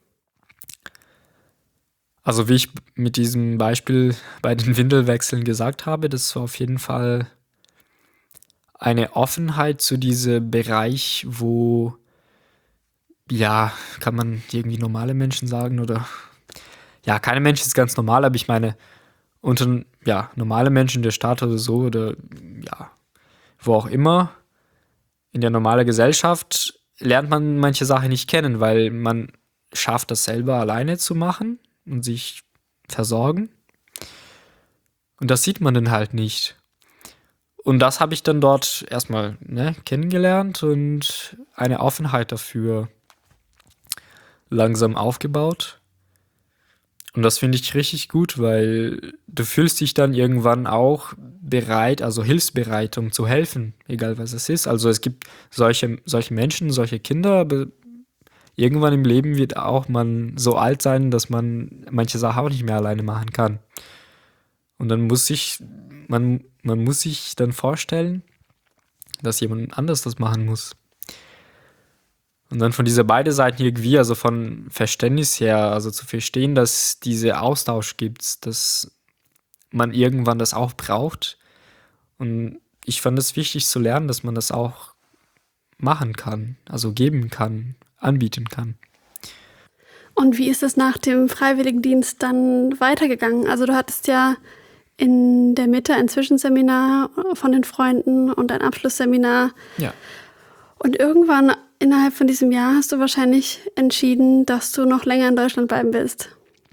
Also wie ich mit diesem Beispiel bei den Windelwechseln gesagt habe, das war auf jeden Fall eine Offenheit zu diesem Bereich, wo, ja, kann man irgendwie normale Menschen sagen oder, ja, keine Mensch ist ganz normal, aber ich meine, unter, ja, normale Menschen in der Stadt oder so oder, ja, wo auch immer, in der normalen Gesellschaft lernt man manche Sachen nicht kennen, weil man schafft das selber alleine zu machen und sich versorgen. Und das sieht man dann halt nicht. Und das habe ich dann dort erstmal ne, kennengelernt und eine Offenheit dafür langsam aufgebaut. Und das finde ich richtig gut, weil du fühlst dich dann irgendwann auch bereit, also hilfsbereit, um zu helfen, egal was es ist. Also es gibt solche, solche Menschen, solche Kinder, aber irgendwann im Leben wird auch man so alt sein, dass man manche Sachen auch nicht mehr alleine machen kann. Und dann muss sich, man, man muss sich dann vorstellen, dass jemand anders das machen muss. Und dann von dieser beiden Seiten irgendwie, also von Verständnis her, also zu verstehen, dass diese Austausch gibt, dass man irgendwann das auch braucht. Und ich fand es wichtig zu lernen, dass man das auch machen kann, also geben kann, anbieten kann. Und wie ist es nach dem Freiwilligendienst dann weitergegangen? Also du hattest ja in der Mitte ein Zwischenseminar von den Freunden und ein Abschlussseminar. Ja. Und irgendwann innerhalb von diesem Jahr hast du wahrscheinlich entschieden, dass du noch länger in Deutschland bleiben willst.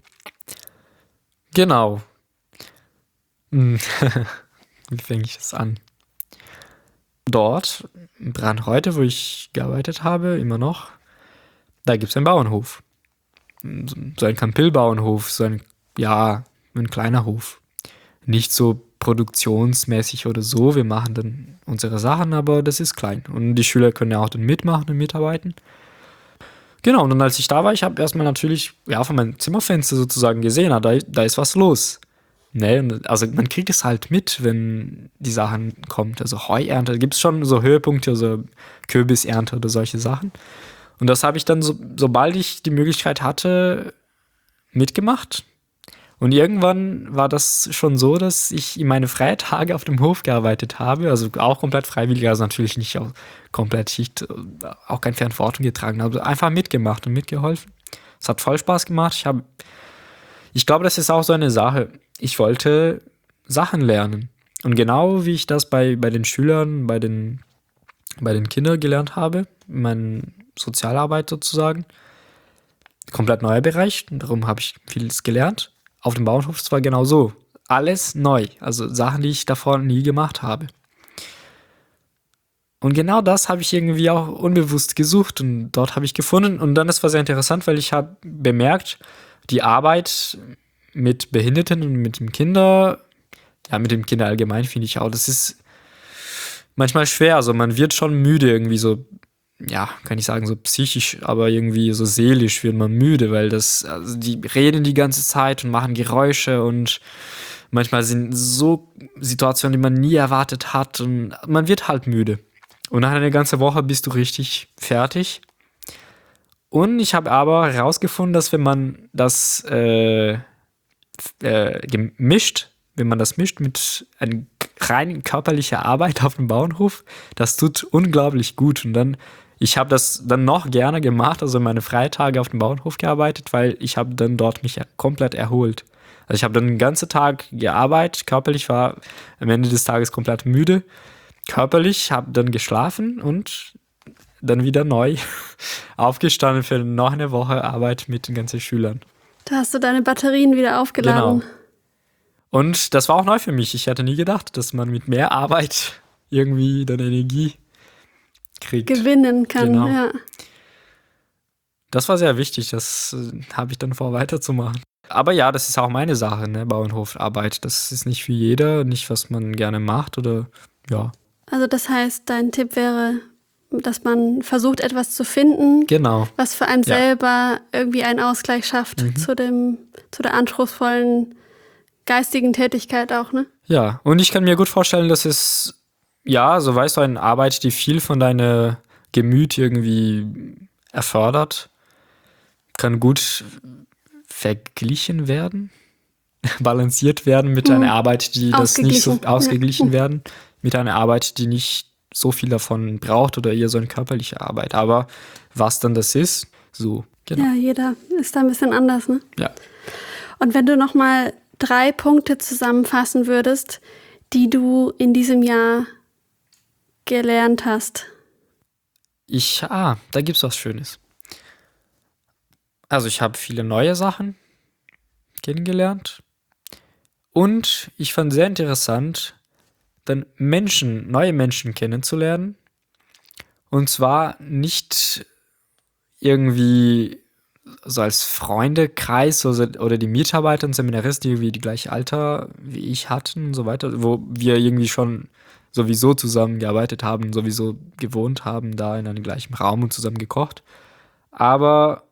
Genau. Hm. Wie fange ich das an? Dort, in Brandreuth, wo ich gearbeitet habe, immer noch, da gibt es einen Bauernhof. So ein Campil-Bauernhof, so ein, ja, ein kleiner Hof. Nicht so produktionsmäßig oder so, wir machen dann unsere Sachen, aber das ist klein. Und die Schüler können ja auch dann mitmachen und mitarbeiten. Genau, und dann als ich da war, ich habe erstmal natürlich ja, von meinem Zimmerfenster sozusagen gesehen, ah, da, da ist was los. Ne? Also man kriegt es halt mit, wenn die Sachen kommen. Also Heuernte, da gibt es schon so Höhepunkte, also Kürbisernte oder solche Sachen. Und das habe ich dann, so, sobald ich die Möglichkeit hatte, mitgemacht. Und irgendwann war das schon so, dass ich in meine freien Tage auf dem Hof gearbeitet habe, also auch komplett freiwillig, also natürlich nicht auch komplett Schicht, auch keine Verantwortung getragen habe, einfach mitgemacht und mitgeholfen. Es hat voll Spaß gemacht. Ich habe, ich glaube, das ist auch so eine Sache. Ich wollte Sachen lernen. Und genau wie ich das bei, bei den Schülern, bei den, bei den Kindern gelernt habe, meine Sozialarbeit sozusagen, komplett neuer Bereich, darum habe ich vieles gelernt. Auf dem Bauernhof war genau so. Alles neu. Also Sachen, die ich davor nie gemacht habe. Und genau das habe ich irgendwie auch unbewusst gesucht und dort habe ich gefunden. Und dann, das war sehr interessant, weil ich habe bemerkt, die Arbeit mit Behinderten und mit dem Kinder, ja, mit dem Kinder allgemein finde ich auch, das ist manchmal schwer. Also man wird schon müde irgendwie so, ja, kann ich sagen, so psychisch, aber irgendwie so seelisch wird man müde, weil das, also die reden die ganze Zeit und machen Geräusche und manchmal sind so Situationen, die man nie erwartet hat und man wird halt müde. Und nach einer ganzen Woche bist du richtig fertig. Und ich habe aber herausgefunden, dass wenn man das äh, äh, gemischt, wenn man das mischt mit einer rein körperlicher Arbeit auf dem Bauernhof, das tut unglaublich gut. Und dann Ich habe das dann noch gerne gemacht, also meine Freitage auf dem Bauernhof gearbeitet, weil ich habe dann dort mich komplett erholt. Also ich habe dann den ganzen Tag gearbeitet, körperlich war am Ende des Tages komplett müde. Körperlich habe dann geschlafen und dann wieder neu aufgestanden für noch eine Woche Arbeit mit den ganzen Schülern. Da hast du deine Batterien wieder aufgeladen. Genau. Und das war auch neu für mich. Ich hätte nie gedacht, dass man mit mehr Arbeit irgendwie dann Energie kriegt. Gewinnen kann, Genau. ja. Das war sehr wichtig, das äh, habe ich dann vor, weiterzumachen. Aber ja, das ist auch meine Sache, ne, Bauernhofarbeit. Das ist nicht für jeder, nicht was man gerne macht oder ja. Also das heißt, dein Tipp wäre, dass man versucht, etwas zu finden, Genau. was für einen Ja. selber irgendwie einen Ausgleich schafft Mhm. zu dem, zu der anspruchsvollen geistigen Tätigkeit auch, ne? Ja, und ich kann mir gut vorstellen, dass es, ja, so weißt du, eine Arbeit, die viel von deinem Gemüt irgendwie erfordert, kann gut verglichen werden, balanciert werden mit Mhm. einer Arbeit, die das nicht so Ausgeglichen, ja. ausgeglichen werden, mit einer Arbeit, die nicht so viel davon braucht oder eher so eine körperliche Arbeit. Aber was dann das ist, so, genau. Ja, jeder ist da ein bisschen anders, ne? Ja. Und wenn du nochmal drei Punkte zusammenfassen würdest, die du in diesem Jahr gelernt hast. Ich, ah, da gibt's was Schönes. Also ich habe viele neue Sachen kennengelernt und ich fand sehr interessant, dann Menschen, neue Menschen kennenzulernen. Und zwar nicht irgendwie so als Freundekreis oder, oder die Mitarbeiter und Seminaristen, die irgendwie die gleiche Alter wie ich hatten und so weiter, wo wir irgendwie schon sowieso zusammengearbeitet haben, sowieso gewohnt haben, da in einem gleichen Raum und zusammen gekocht. Aber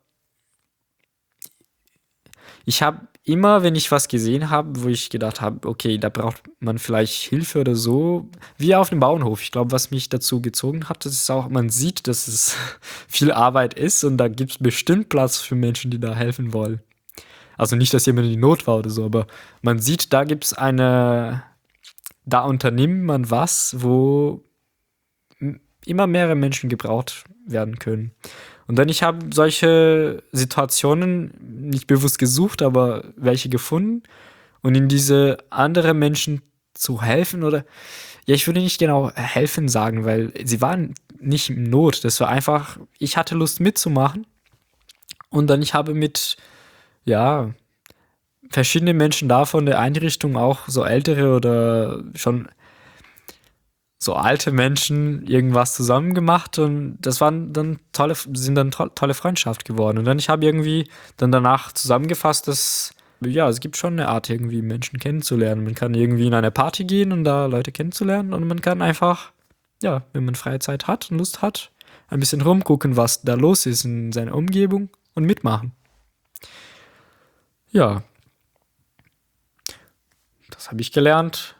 ich habe immer, wenn ich was gesehen habe, wo ich gedacht habe, okay, da braucht man vielleicht Hilfe oder so, wie auf dem Bauernhof. Ich glaube, was mich dazu gezogen hat, das ist auch, man sieht, dass es viel Arbeit ist und da gibt es bestimmt Platz für Menschen, die da helfen wollen. Also nicht, dass jemand in die Not war oder so, aber man sieht, da gibt es eine, da unternimmt man was, wo m- immer mehrere Menschen gebraucht werden können. Und dann, ich habe solche Situationen nicht bewusst gesucht, aber welche gefunden. Und in diese anderen Menschen zu helfen oder, ja, ich würde nicht genau helfen sagen, weil sie waren nicht in Not. Das war einfach, ich hatte Lust mitzumachen. Und dann, ich habe mit, ja, verschiedenen Menschen da von der Einrichtung, auch so ältere oder schon so alte Menschen irgendwas zusammen gemacht und das waren dann tolle, sind dann to- tolle Freundschaft geworden. Und dann ich habe irgendwie dann danach zusammengefasst, dass ja, es gibt schon eine Art, irgendwie Menschen kennenzulernen. Man kann irgendwie in eine Party gehen und da Leute kennenzulernen und man kann einfach, ja, wenn man freie Zeit hat und Lust hat, ein bisschen rumgucken, was da los ist in seiner Umgebung und mitmachen. Ja, das habe ich gelernt.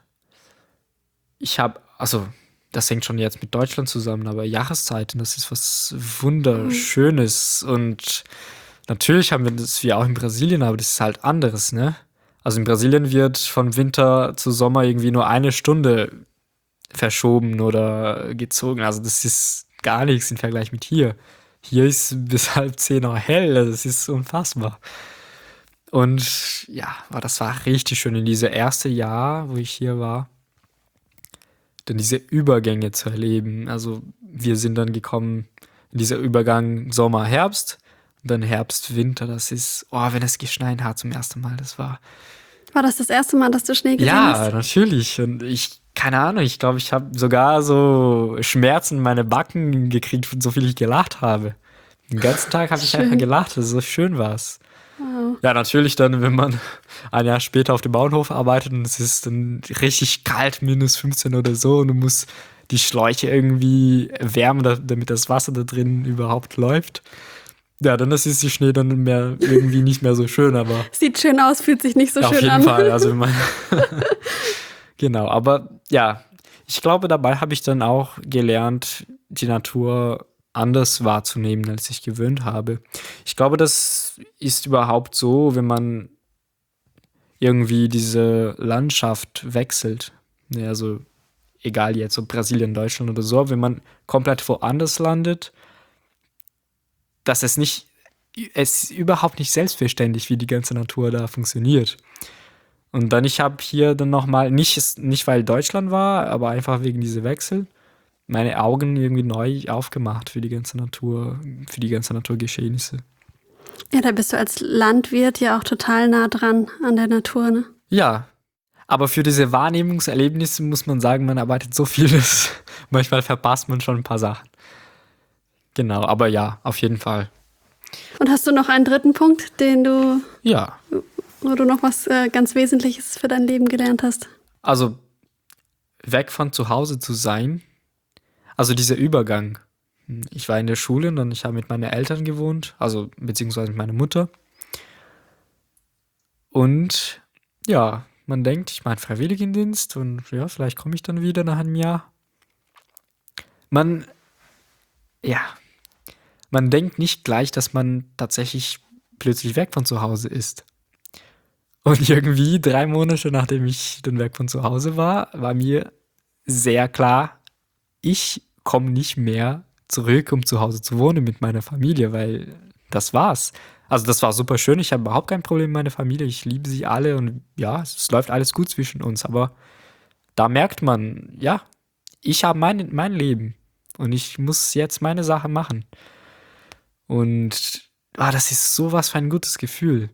Ich habe, also, das hängt schon jetzt mit Deutschland zusammen, aber Jahreszeiten, das ist was Wunderschönes. Und natürlich haben wir das wie auch in Brasilien, aber das ist halt anderes, ne? Also in Brasilien wird von Winter zu Sommer irgendwie nur eine Stunde verschoben oder gezogen. Also das ist gar nichts im Vergleich mit hier. Hier ist bis halb zehn noch hell, also das ist unfassbar. Und ja, aber das war richtig schön in diesem ersten Jahr, wo ich hier war, dann diese Übergänge zu erleben. Also wir sind dann gekommen in dieser Übergang Sommer, Herbst, und dann Herbst, Winter. Das ist, oh, wenn es geschneit hat zum ersten Mal, das war... War das das erste Mal, dass du Schnee gesehen Ja, hast? natürlich. Und ich, keine Ahnung, ich glaube, ich habe sogar so Schmerzen in meine Backen gekriegt, so viel ich gelacht habe. Den ganzen Tag habe ich Schön. einfach gelacht, so schön war es. Wow. Ja, natürlich dann, wenn man ein Jahr später auf dem Bauernhof arbeitet und es ist dann richtig kalt, minus fünfzehn oder so, und du musst die Schläuche irgendwie wärmen, da- damit das Wasser da drin überhaupt läuft. Ja, dann ist die Schnee dann mehr, irgendwie nicht mehr so schön, aber Sieht schön aus, fühlt sich nicht so auf schön jeden an. Fall. Also wenn man genau, aber ja, ich glaube, dabei habe ich dann auch gelernt, die Natur anders wahrzunehmen, als ich gewöhnt habe. Ich glaube, das ist überhaupt so, wenn man irgendwie diese Landschaft wechselt. Ja, also egal jetzt ob Brasilien, Deutschland oder so, wenn man komplett woanders landet, dass es nicht, es ist überhaupt nicht selbstverständlich, wie die ganze Natur da funktioniert. Und dann, ich habe hier dann nochmal, nicht, nicht weil Deutschland war, aber einfach wegen dieser Wechsel, meine Augen irgendwie neu aufgemacht für die ganze Natur, für die ganzen Naturgeschehnisse. Ja, da bist du als Landwirt ja auch total nah dran an der Natur, ne? Ja, aber für diese Wahrnehmungserlebnisse muss man sagen, man arbeitet so vieles. Manchmal verpasst man schon ein paar Sachen. Genau, aber ja, auf jeden Fall. Und hast du noch einen dritten Punkt, den du, Ja, wo du noch was äh, ganz Wesentliches für dein Leben gelernt hast? also weg von zu Hause zu sein, also dieser Übergang. Ich war in der Schule und dann ich habe mit meinen Eltern gewohnt, also beziehungsweise mit meiner Mutter. Und ja, man denkt, ich mache einen Freiwilligendienst und ja, vielleicht komme ich dann wieder nach einem Jahr. Man, ja, man denkt nicht gleich, dass man tatsächlich plötzlich weg von zu Hause ist. Und irgendwie drei Monate nachdem ich dann weg von zu Hause war, war mir sehr klar, ich komme nicht mehr zurück, um zu Hause zu wohnen mit meiner Familie, weil das war's. Also das war super schön, ich habe überhaupt kein Problem mit meiner Familie, ich liebe sie alle und ja, es läuft alles gut zwischen uns, aber da merkt man, ja, ich habe mein, mein Leben und ich muss jetzt meine Sache machen. Und ah, das ist sowas für ein gutes Gefühl.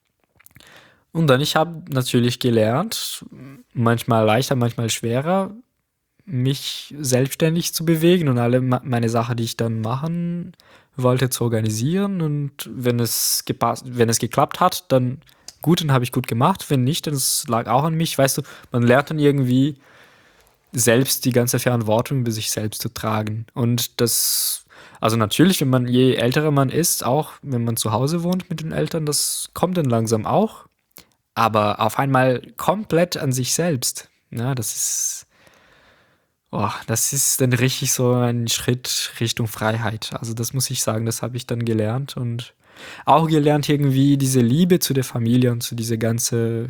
Und dann, ich habe natürlich gelernt, manchmal leichter, manchmal schwerer, mich selbstständig zu bewegen und alle ma- meine Sachen, die ich dann machen wollte, zu organisieren. Und wenn es gepasst, wenn es geklappt hat, dann gut, dann habe ich gut gemacht. Wenn nicht, dann es lag auch an mich. Weißt du, man lernt dann irgendwie selbst die ganze Verantwortung über sich selbst zu tragen. Und das, also natürlich, wenn man, je älter man ist, auch wenn man zu Hause wohnt mit den Eltern, das kommt dann langsam auch. Aber auf einmal komplett an sich selbst. Ja, das ist, oh, das ist dann richtig so ein Schritt Richtung Freiheit. Also das muss ich sagen, das habe ich dann gelernt und auch gelernt irgendwie diese Liebe zu der Familie und zu diese ganze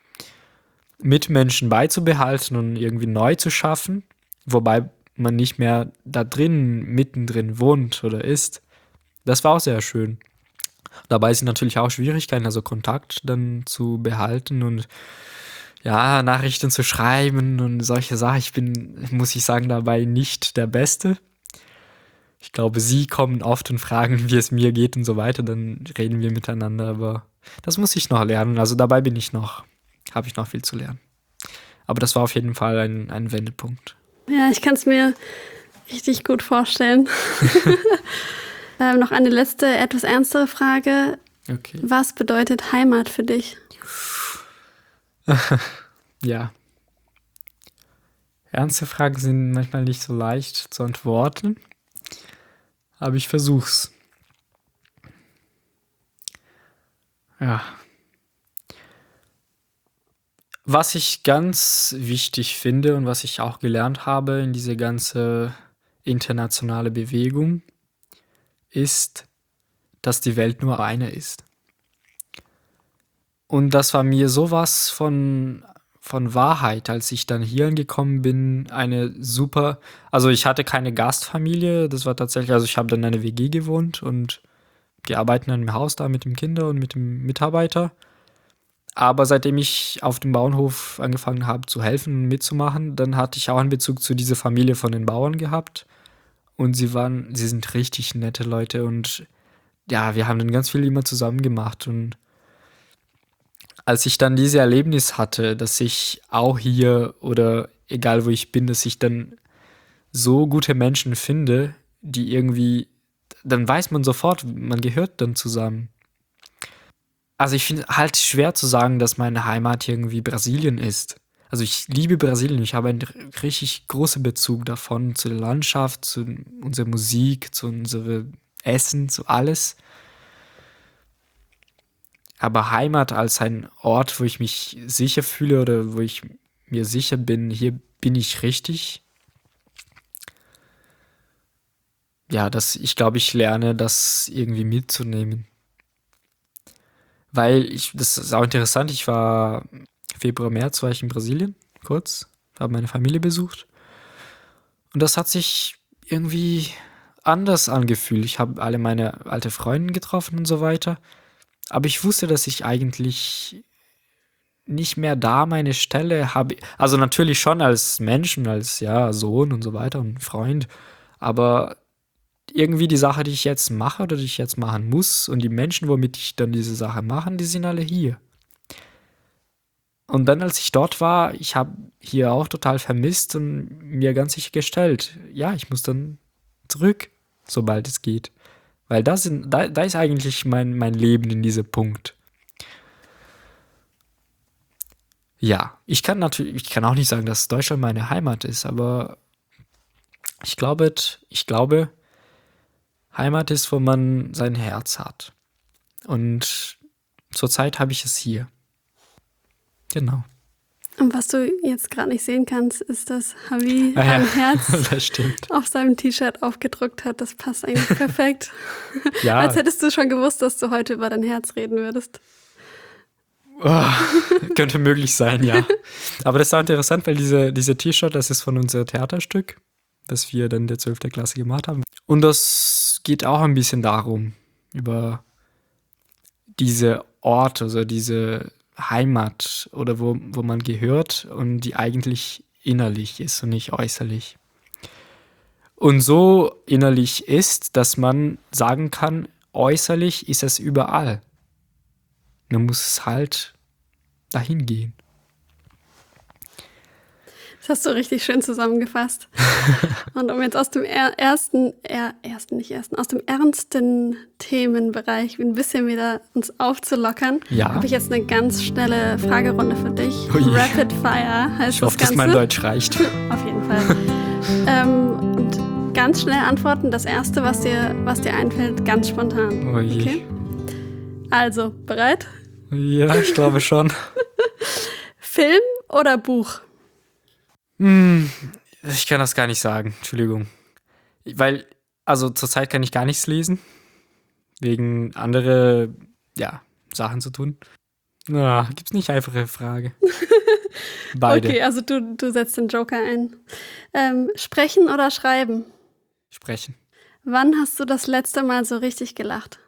Mitmenschen beizubehalten und irgendwie neu zu schaffen, wobei man nicht mehr da drin, mittendrin wohnt oder ist. Das war auch sehr schön. Dabei sind natürlich auch Schwierigkeiten, also Kontakt dann zu behalten und ja, Nachrichten zu schreiben und solche Sachen. Ich bin, muss ich sagen, dabei nicht der Beste. Ich glaube, sie kommen oft und fragen, wie es mir geht und so weiter, dann reden wir miteinander, aber das muss ich noch lernen. Also dabei bin ich noch, habe ich noch viel zu lernen. Aber das war auf jeden Fall ein, ein Wendepunkt. Ja, ich kann es mir richtig gut vorstellen. ähm, noch eine letzte, etwas ernstere Frage. Okay. Was bedeutet Heimat für dich? Ja. Ernste Fragen sind manchmal nicht so leicht zu antworten, aber ich versuch's. Ja. Was ich ganz wichtig finde und was ich auch gelernt habe in diese ganze internationale Bewegung, ist, dass die Welt nur eine ist. Und das war mir sowas von, von Wahrheit, als ich dann hier angekommen bin. Eine super, also ich hatte keine Gastfamilie, das war tatsächlich, also ich habe dann in einer W G gewohnt und die arbeiten in einem Haus da mit dem Kinder und mit dem Mitarbeiter. Aber seitdem ich auf dem Bauernhof angefangen habe zu helfen und mitzumachen, dann hatte ich auch einen Bezug zu dieser Familie von den Bauern gehabt. Und sie waren, sie sind richtig nette Leute und ja, wir haben dann ganz viel immer zusammen gemacht. Und als ich dann dieses Erlebnis hatte, dass ich auch hier oder egal wo ich bin, dass ich dann so gute Menschen finde, die irgendwie, dann weiß man sofort, man gehört dann zusammen. Also ich finde halt schwer zu sagen, dass meine Heimat irgendwie Brasilien ist. Also ich liebe Brasilien, ich habe einen r- richtig großen Bezug davon, zu der Landschaft, zu unserer Musik, zu unserem Essen, zu alles. Aber Heimat als ein Ort, wo ich mich sicher fühle oder wo ich mir sicher bin, hier bin ich richtig. Ja, das, ich glaube, ich lerne das irgendwie mitzunehmen. Weil ich, das ist auch interessant, ich war Februar, März war ich in Brasilien, kurz, habe meine Familie besucht. Und das hat sich irgendwie anders angefühlt. Ich habe alle meine alte Freunde getroffen und so weiter. Aber ich wusste, dass ich eigentlich nicht mehr da meine Stelle habe. Also natürlich schon als Menschen, als ja, Sohn und so weiter und Freund. Aber irgendwie die Sache, die ich jetzt mache oder die ich jetzt machen muss und die Menschen, womit ich dann diese Sache mache, die sind alle hier. Und dann, als ich dort war, ich habe hier auch total vermisst und mir ganz sicher gestellt, ja, ich muss dann zurück, sobald es geht. Weil das sind, da, da ist eigentlich mein, mein Leben in diesem Punkt. Ja, ich kann natürlich, ich kann auch nicht sagen, dass Deutschland meine Heimat ist, aber ich glaube, ich glaube, Heimat ist, wo man sein Herz hat. Und zurzeit habe ich es hier. Genau. Und was du jetzt gerade nicht sehen kannst, ist, dass Javi Ah ja, ein Herz das stimmt. auf seinem T-Shirt aufgedruckt hat. Das passt eigentlich perfekt. Ja. Als hättest du schon gewusst, dass du heute über dein Herz reden würdest. Oh, könnte möglich sein, ja. Aber das ist auch interessant, weil diese, diese T-Shirt, das ist von unserem Theaterstück, das wir dann in der zwölften Klasse gemacht haben. Und das geht auch ein bisschen darum, über diese Ort, also diese Heimat oder wo, wo man gehört und die eigentlich innerlich ist und nicht äußerlich. Und so innerlich ist, dass man sagen kann, äußerlich ist es überall. Man muss es halt dahin gehen. Das hast du richtig schön zusammengefasst. Und um jetzt aus dem er- ersten, er- ersten, nicht ersten, aus dem ernsten Themenbereich ein bisschen wieder uns aufzulockern, Ja. habe ich jetzt eine ganz schnelle Fragerunde für dich. Ui. Rapid Fire heißt Ich hoffe, das dass Ganze. mein Deutsch reicht. Auf jeden Fall. ähm, und ganz schnell antworten. Das erste, was dir, was dir einfällt, ganz spontan. Oh je. Okay? Also, bereit? Ja, ich glaube schon. Film oder Buch? Hm, ich kann das gar nicht sagen, Entschuldigung. Weil, also zurzeit kann ich gar nichts lesen. Wegen andere, ja, Sachen zu tun. Na, gibt's nicht einfache Frage. Beide. Okay, also du, du setzt den Joker ein. Ähm, sprechen oder schreiben? Sprechen. Wann hast du das letzte Mal so richtig gelacht?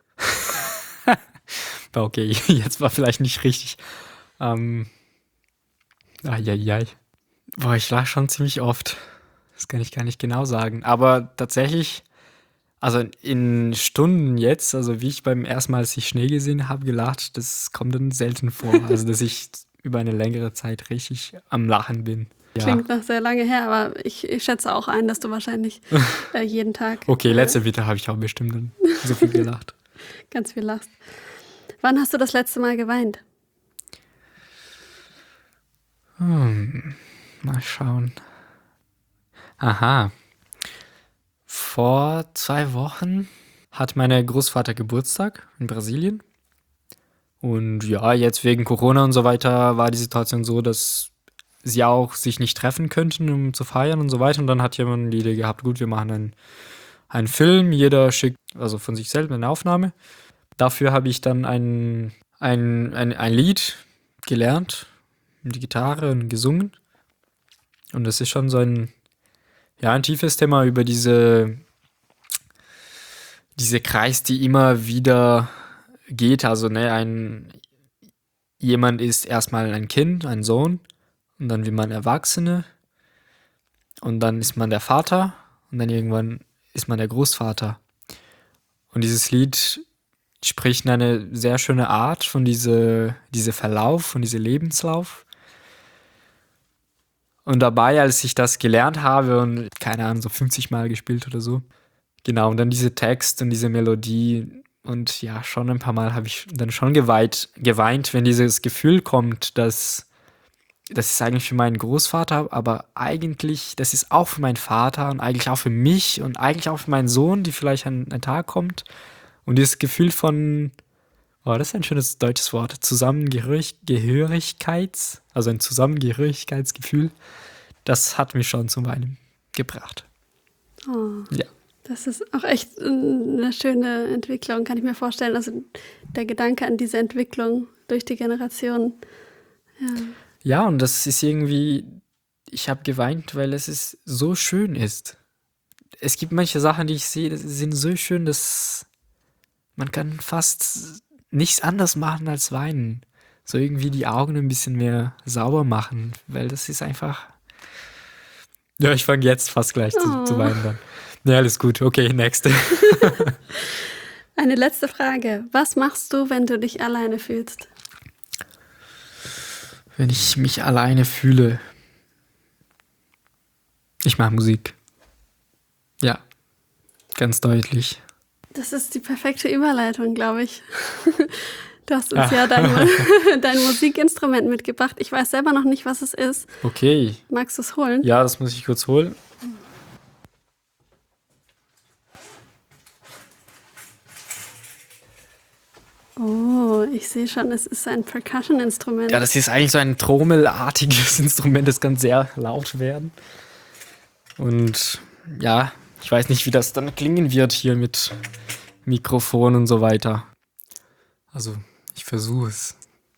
War okay, jetzt war vielleicht nicht richtig. Ähm, ai. Boah, ich lach schon ziemlich oft. Das kann ich gar nicht genau sagen. Aber tatsächlich, also in Stunden jetzt, also wie ich beim ersten Mal, als ich Schnee gesehen habe, gelacht, das kommt dann selten vor. Also, dass ich über eine längere Zeit richtig am Lachen bin. Ja. Klingt noch sehr lange her, aber ich, ich schätze auch ein, dass du wahrscheinlich äh, jeden Tag Okay, äh, letzte Winter habe ich auch bestimmt dann so viel gelacht. ganz viel lachst. Wann hast du das letzte Mal geweint? Hm, mal schauen. Aha. Vor zwei Wochen hat mein Großvater Geburtstag in Brasilien. Und ja, jetzt wegen Corona und so weiter war die Situation so, dass sie auch sich nicht treffen könnten, um zu feiern und so weiter. Und dann hat jemand die Idee gehabt, gut, wir machen einen, einen Film, jeder schickt also von sich selbst eine Aufnahme. Dafür habe ich dann ein, ein, ein, ein Lied gelernt, die Gitarre und gesungen. Und das ist schon so ein, ja, ein tiefes Thema über diese, diese Kreis, die immer wieder geht. Also, ne, ein, jemand ist erstmal ein Kind, ein Sohn, und dann wird man Erwachsene, und dann ist man der Vater, und dann irgendwann ist man der Großvater. Und dieses Lied spricht in eine sehr schöne Art von diese, diese Verlauf, von diesem Lebenslauf. Und dabei, als ich das gelernt habe und, keine Ahnung, so fünfzig Mal gespielt oder so, genau, und dann diese Text und diese Melodie, und ja, schon ein paar Mal habe ich dann schon geweint, geweint, wenn dieses Gefühl kommt, dass das ist eigentlich für meinen Großvater, aber eigentlich, das ist auch für meinen Vater und eigentlich auch für mich und eigentlich auch für meinen Sohn, die vielleicht an einen Tag kommt. Und dieses Gefühl von, oh, das ist ein schönes deutsches Wort, Zusammengehörigkeits, also ein Zusammengehörigkeitsgefühl, das hat mich schon zum Weinen gebracht. Oh, Ja. das ist auch echt eine schöne Entwicklung, kann ich mir vorstellen. Also der Gedanke an diese Entwicklung durch die Generation. Ja. Ja, und das ist irgendwie, ich habe geweint, weil es ist so schön ist. Es gibt manche Sachen, die ich sehe, das sind so schön, dass man kann fast nichts anderes machen als weinen. So irgendwie die Augen ein bisschen mehr sauber machen, weil das ist einfach... Ja, ich fange jetzt fast gleich zu, Oh. zu weinen dann. Ja, alles gut. Okay, next. Eine letzte Frage. Was machst du, wenn du dich alleine fühlst? Wenn ich mich alleine fühle, ich mache Musik. Ja, ganz deutlich. Das ist die perfekte Überleitung, glaube ich. Du hast uns ja dein, dein Musikinstrument mitgebracht. Ich weiß selber noch nicht, was es ist. Okay. Magst du es holen? Ja, das muss ich kurz holen. Oh, ich sehe schon, es ist ein Percussion-Instrument. Ja, das ist eigentlich so ein trommelartiges Instrument, das kann sehr laut werden. Und ja, ich weiß nicht, wie das dann klingen wird hier mit Mikrofon und so weiter. Also, ich versuche es.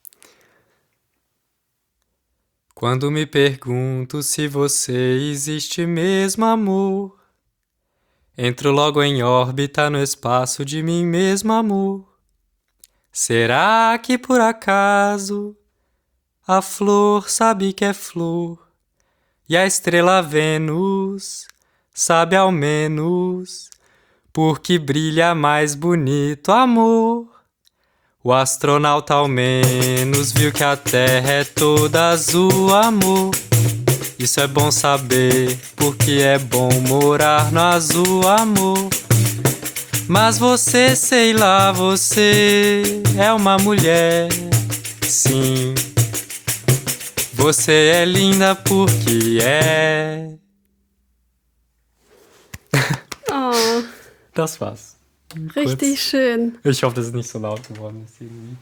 Quando me pergunto se você existe mesmo, amor, entro logo em órbita no espaço de mim mesmo, amor. Será que por acaso a flor sabe que é flor e a estrela Vênus sabe ao menos porque brilha mais bonito, amor? O astronauta ao menos viu que a Terra é toda azul, amor. Isso é bom saber, porque é bom morar no azul, amor. Mas você, sei lá, você é uma mulher, sim. Você é linda porque é. Oh, Das war's. richtig Kurz. schön. Ich hoffe, das ist nicht so laut geworden. Ist irgendwie.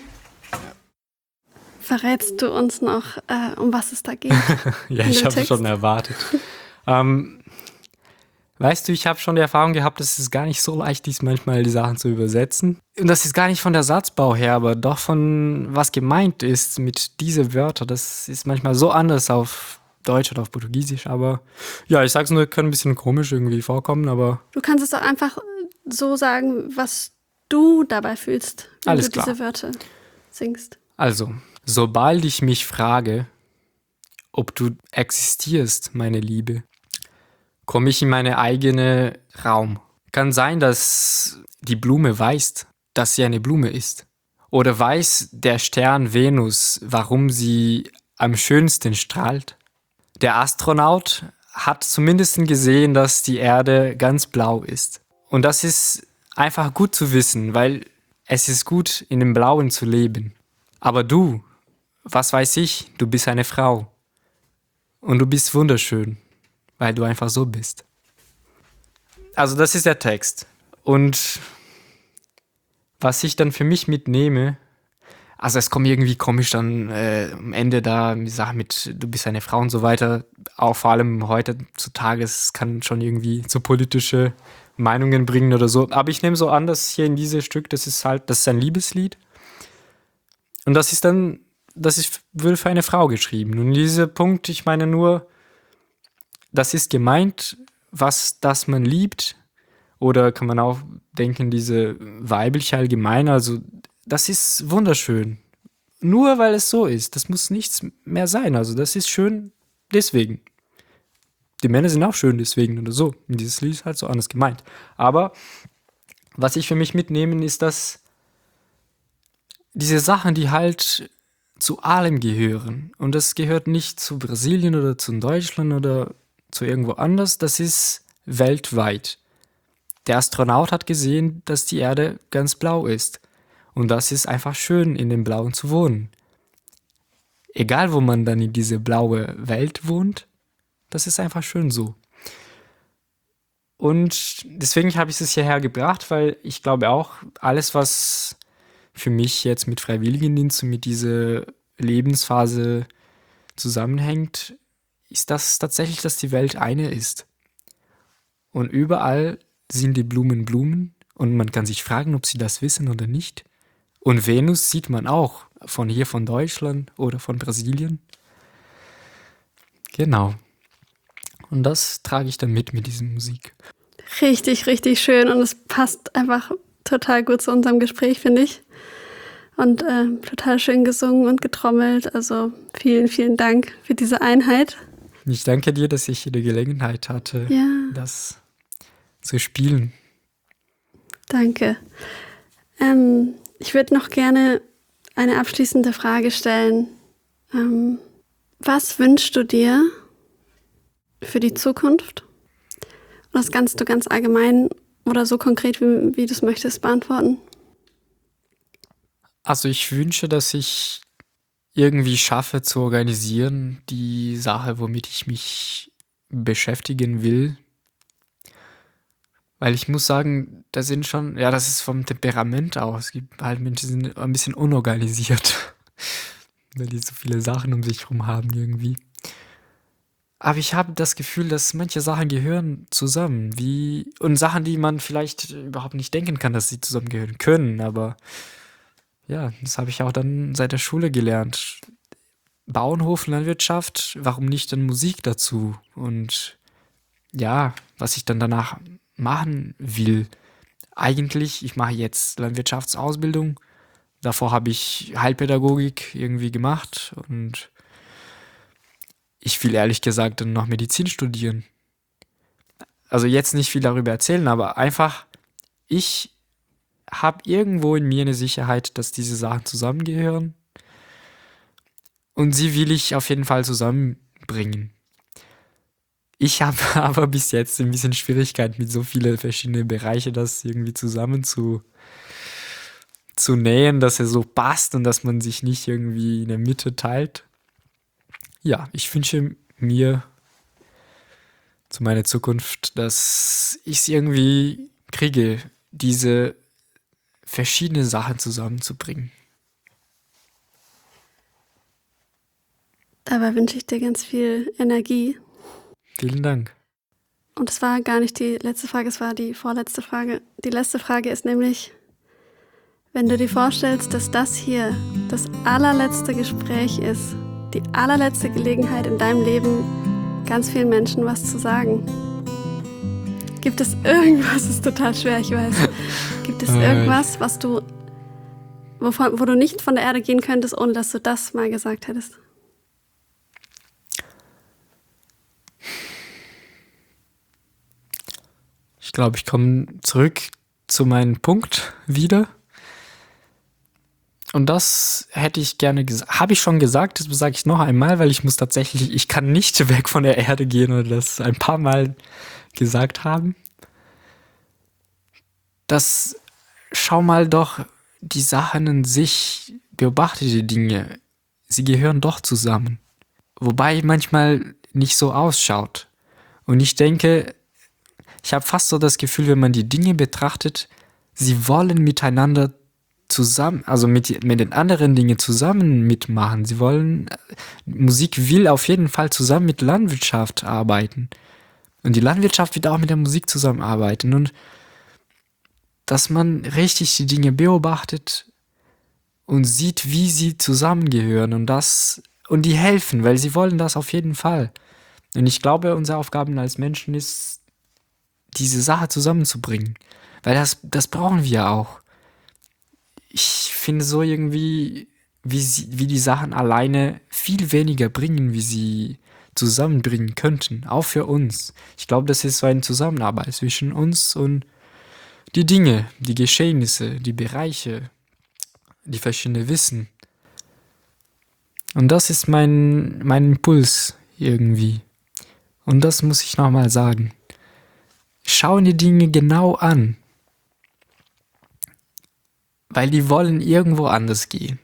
Verrätst du uns noch, äh, um was es da geht? Ja, In ich dem habe Text? schon erwartet. ähm, weißt du, ich habe schon die Erfahrung gehabt, dass es gar nicht so leicht ist, manchmal die Sachen zu übersetzen. Und das ist gar nicht von der Satzbau her, aber doch von was gemeint ist mit diesen Wörtern. Das ist manchmal so anders auf Deutsch oder auf Portugiesisch. Aber ja, ich sag's nur, kann ein bisschen komisch irgendwie vorkommen, aber Du kannst es auch einfach so sagen, was du dabei fühlst, wenn Alles du klar. diese Wörter singst. also, sobald ich mich frage, ob du existierst, meine Liebe, komme ich in meinen eigenen Raum. Kann sein, dass die Blume weiß, dass sie eine Blume ist. Oder weiß der Stern Venus, warum sie am schönsten strahlt. Der Astronaut hat zumindest gesehen, dass die Erde ganz blau ist. Und das ist einfach gut zu wissen, weil es ist gut, in dem Blauen zu leben. Aber du, was weiß ich, du bist eine Frau. Und du bist wunderschön, weil du einfach so bist. Also das ist der Text. Und was ich dann für mich mitnehme, also es kommt irgendwie komisch dann äh, am Ende da, die Sache mit, du bist eine Frau und so weiter, auch vor allem heutzutage, es kann schon irgendwie zu politische Meinungen bringen oder so. Aber ich nehme so an, dass hier in diesem Stück, das ist halt, das ist ein Liebeslied. Und das ist dann, das ist wohl für eine Frau geschrieben. Und dieser Punkt, ich meine nur, das ist gemeint, was das man liebt. Oder kann man auch denken, diese weibliche allgemein, also das ist wunderschön. Nur weil es so ist, das muss nichts mehr sein. Also das ist schön deswegen. Die Männer sind auch schön deswegen oder so. Und dieses Lied ist halt so anders gemeint. Aber was ich für mich mitnehme, ist, dass diese Sachen, die halt zu allem gehören, und das gehört nicht zu Brasilien oder zu Deutschland oder zu irgendwo anders, das ist weltweit. Der Astronaut hat gesehen, dass die Erde ganz blau ist. Und das ist einfach schön, in dem Blauen zu wohnen. Egal, wo man dann in diese blaue Welt wohnt, das ist einfach schön so. Und deswegen habe ich es hierher gebracht, weil ich glaube auch, alles, was für mich jetzt mit Freiwilligendienst und mit dieser Lebensphase zusammenhängt, ist das tatsächlich, dass die Welt eine ist. Und überall sind die Blumen Blumen und man kann sich fragen, ob sie das wissen oder nicht. Und Venus sieht man auch von hier, von Deutschland oder von Brasilien. Genau. Und das trage ich dann mit mit dieser Musik. Richtig, richtig schön und es passt einfach total gut zu unserem Gespräch, finde ich. Und äh, total schön gesungen und getrommelt. Also vielen, vielen Dank für diese Einheit. Ich danke dir, dass ich hier die Gelegenheit hatte, Ja. das zu spielen. Danke. Ähm, ich würde noch gerne eine abschließende Frage stellen. Ähm, was wünschst du dir für die Zukunft? Und das kannst du ganz allgemein oder so konkret, wie, wie du es möchtest, beantworten. Also ich wünsche, dass ich irgendwie schaffe zu organisieren, die Sache, womit ich mich beschäftigen will. Weil ich muss sagen, da sind schon, ja, das ist vom Temperament aus. Es gibt halt Menschen, die sind ein bisschen unorganisiert, weil die so viele Sachen um sich herum haben irgendwie. Aber ich habe das Gefühl, dass manche Sachen gehören zusammen, wie und Sachen, die man vielleicht überhaupt nicht denken kann, dass sie zusammengehören können. Aber ja, das habe ich auch dann seit der Schule gelernt. Bauernhof, Landwirtschaft, warum nicht dann Musik dazu? Und ja, was ich dann danach machen will. Eigentlich, ich mache jetzt Landwirtschaftsausbildung. Davor habe ich Heilpädagogik irgendwie gemacht und ich will ehrlich gesagt dann noch Medizin studieren. Also jetzt nicht viel darüber erzählen, aber einfach, ich habe irgendwo in mir eine Sicherheit, dass diese Sachen zusammengehören. Und sie will ich auf jeden Fall zusammenbringen. Ich habe aber bis jetzt ein bisschen Schwierigkeit mit so vielen verschiedenen Bereichen, das irgendwie zusammen zu, zu nähen, dass er so passt und dass man sich nicht irgendwie in der Mitte teilt. Ja, ich wünsche mir zu meiner Zukunft, dass ich es irgendwie kriege, diese verschiedenen Sachen zusammenzubringen. Dabei wünsche ich dir ganz viel Energie. Vielen Dank. Und es war gar nicht die letzte Frage, es war die vorletzte Frage. Die letzte Frage ist nämlich, wenn du dir vorstellst, dass das hier das allerletzte Gespräch ist, die allerletzte Gelegenheit in deinem Leben, ganz vielen Menschen was zu sagen. Gibt es irgendwas, das ist total schwer, ich weiß. Gibt es irgendwas, was du, wovon, wo du nicht von der Erde gehen könntest, ohne dass du das mal gesagt hättest? Ich glaube, ich komme zurück zu meinem Punkt wieder. Und das hätte ich gerne gesagt. Habe ich schon gesagt, das sage ich noch einmal, weil ich muss tatsächlich, ich kann nicht weg von der Erde gehen und das ein paar Mal gesagt haben. Das, schau mal doch, die Sachen in sich, beobachte die Dinge, sie gehören doch zusammen. Wobei manchmal nicht so ausschaut. Und ich denke, ich habe fast so das Gefühl, wenn man die Dinge betrachtet, sie wollen miteinander zusammen, also mit, mit den anderen Dingen zusammen mitmachen. Sie wollen, Musik will auf jeden Fall zusammen mit Landwirtschaft arbeiten. Und die Landwirtschaft wird auch mit der Musik zusammenarbeiten. Und dass man richtig die Dinge beobachtet und sieht, wie sie zusammengehören und das, und die helfen, weil sie wollen das auf jeden Fall. Und ich glaube, unsere Aufgabe als Menschen ist, diese Sache zusammenzubringen. Weil das, das brauchen wir auch. Ich finde so irgendwie, wie, sie, wie die Sachen alleine viel weniger bringen, wie sie zusammenbringen könnten. Auch für uns. Ich glaube, das ist so eine Zusammenarbeit zwischen uns und die Dinge, die Geschehnisse, die Bereiche, die verschiedenen Wissen. Und das ist mein, mein Impuls irgendwie. Und das muss ich nochmal sagen. Schau die Dinge genau an. Weil die wollen irgendwo anders gehen.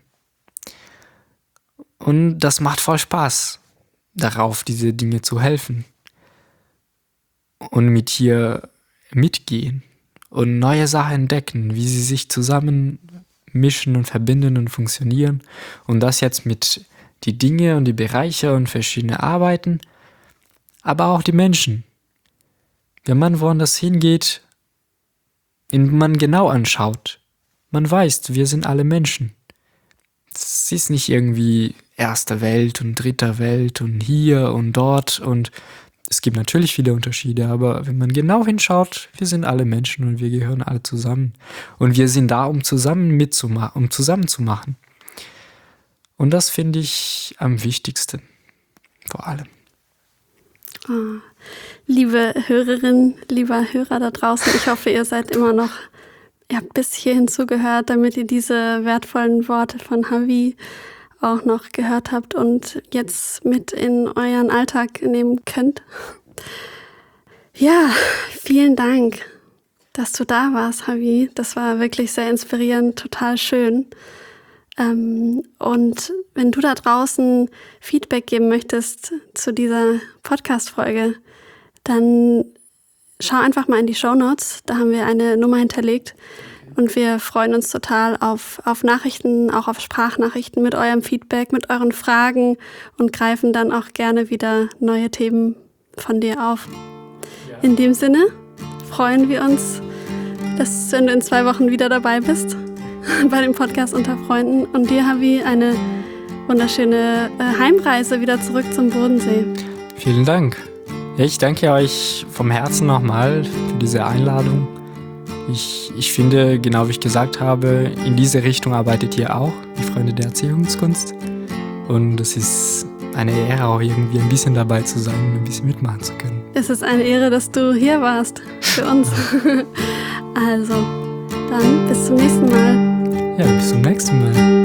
Und das macht voll Spaß, darauf diese Dinge zu helfen. Und mit hier mitgehen. Und neue Sachen entdecken, wie sie sich zusammen mischen und verbinden und funktionieren. Und das jetzt mit die Dinge und die Bereiche und verschiedene Arbeiten, aber auch die Menschen. Wenn man woanders hingeht, wenn man genau anschaut, man weiß, wir sind alle Menschen. Es ist nicht irgendwie erste Welt und dritte Welt und hier und dort und es gibt natürlich viele Unterschiede, aber wenn man genau hinschaut, wir sind alle Menschen und wir gehören alle zusammen. Und wir sind da, um zusammen mitzumachen, um zusammen zu machen. Und das finde ich am wichtigsten, vor allem. Oh, liebe Hörerinnen, lieber Hörer da draußen, ich hoffe, ihr seid immer noch, ihr habt bis hierhin zugehört, damit ihr diese wertvollen Worte von Javi auch noch gehört habt und jetzt mit in euren Alltag nehmen könnt. Ja, vielen Dank. dass du da warst, Javi. Das war wirklich sehr inspirierend, total schön. Ähm, und wenn du da draußen Feedback geben möchtest zu dieser Podcast-Folge, dann schau einfach mal in die Shownotes. Da haben wir eine Nummer hinterlegt. Und wir freuen uns total auf, auf Nachrichten, auch auf Sprachnachrichten mit eurem Feedback, mit euren Fragen und greifen dann auch gerne wieder neue Themen von dir auf. In dem Sinne freuen wir uns, dass du in zwei Wochen wieder dabei bist bei dem Podcast Unter Freunden. Und dir, Javi, eine wunderschöne Heimreise wieder zurück zum Bodensee. Vielen Dank. Ja, ich danke euch vom Herzen nochmal für diese Einladung. Ich, ich finde, genau wie ich gesagt habe, in diese Richtung arbeitet ihr auch, die Freunde der Erziehungskunst. Und es ist eine Ehre, auch irgendwie ein bisschen dabei zu sein und ein bisschen mitmachen zu können. Es ist eine Ehre, dass du hier warst für uns. Also, dann bis zum nächsten Mal. Ja, bis zum nächsten Mal.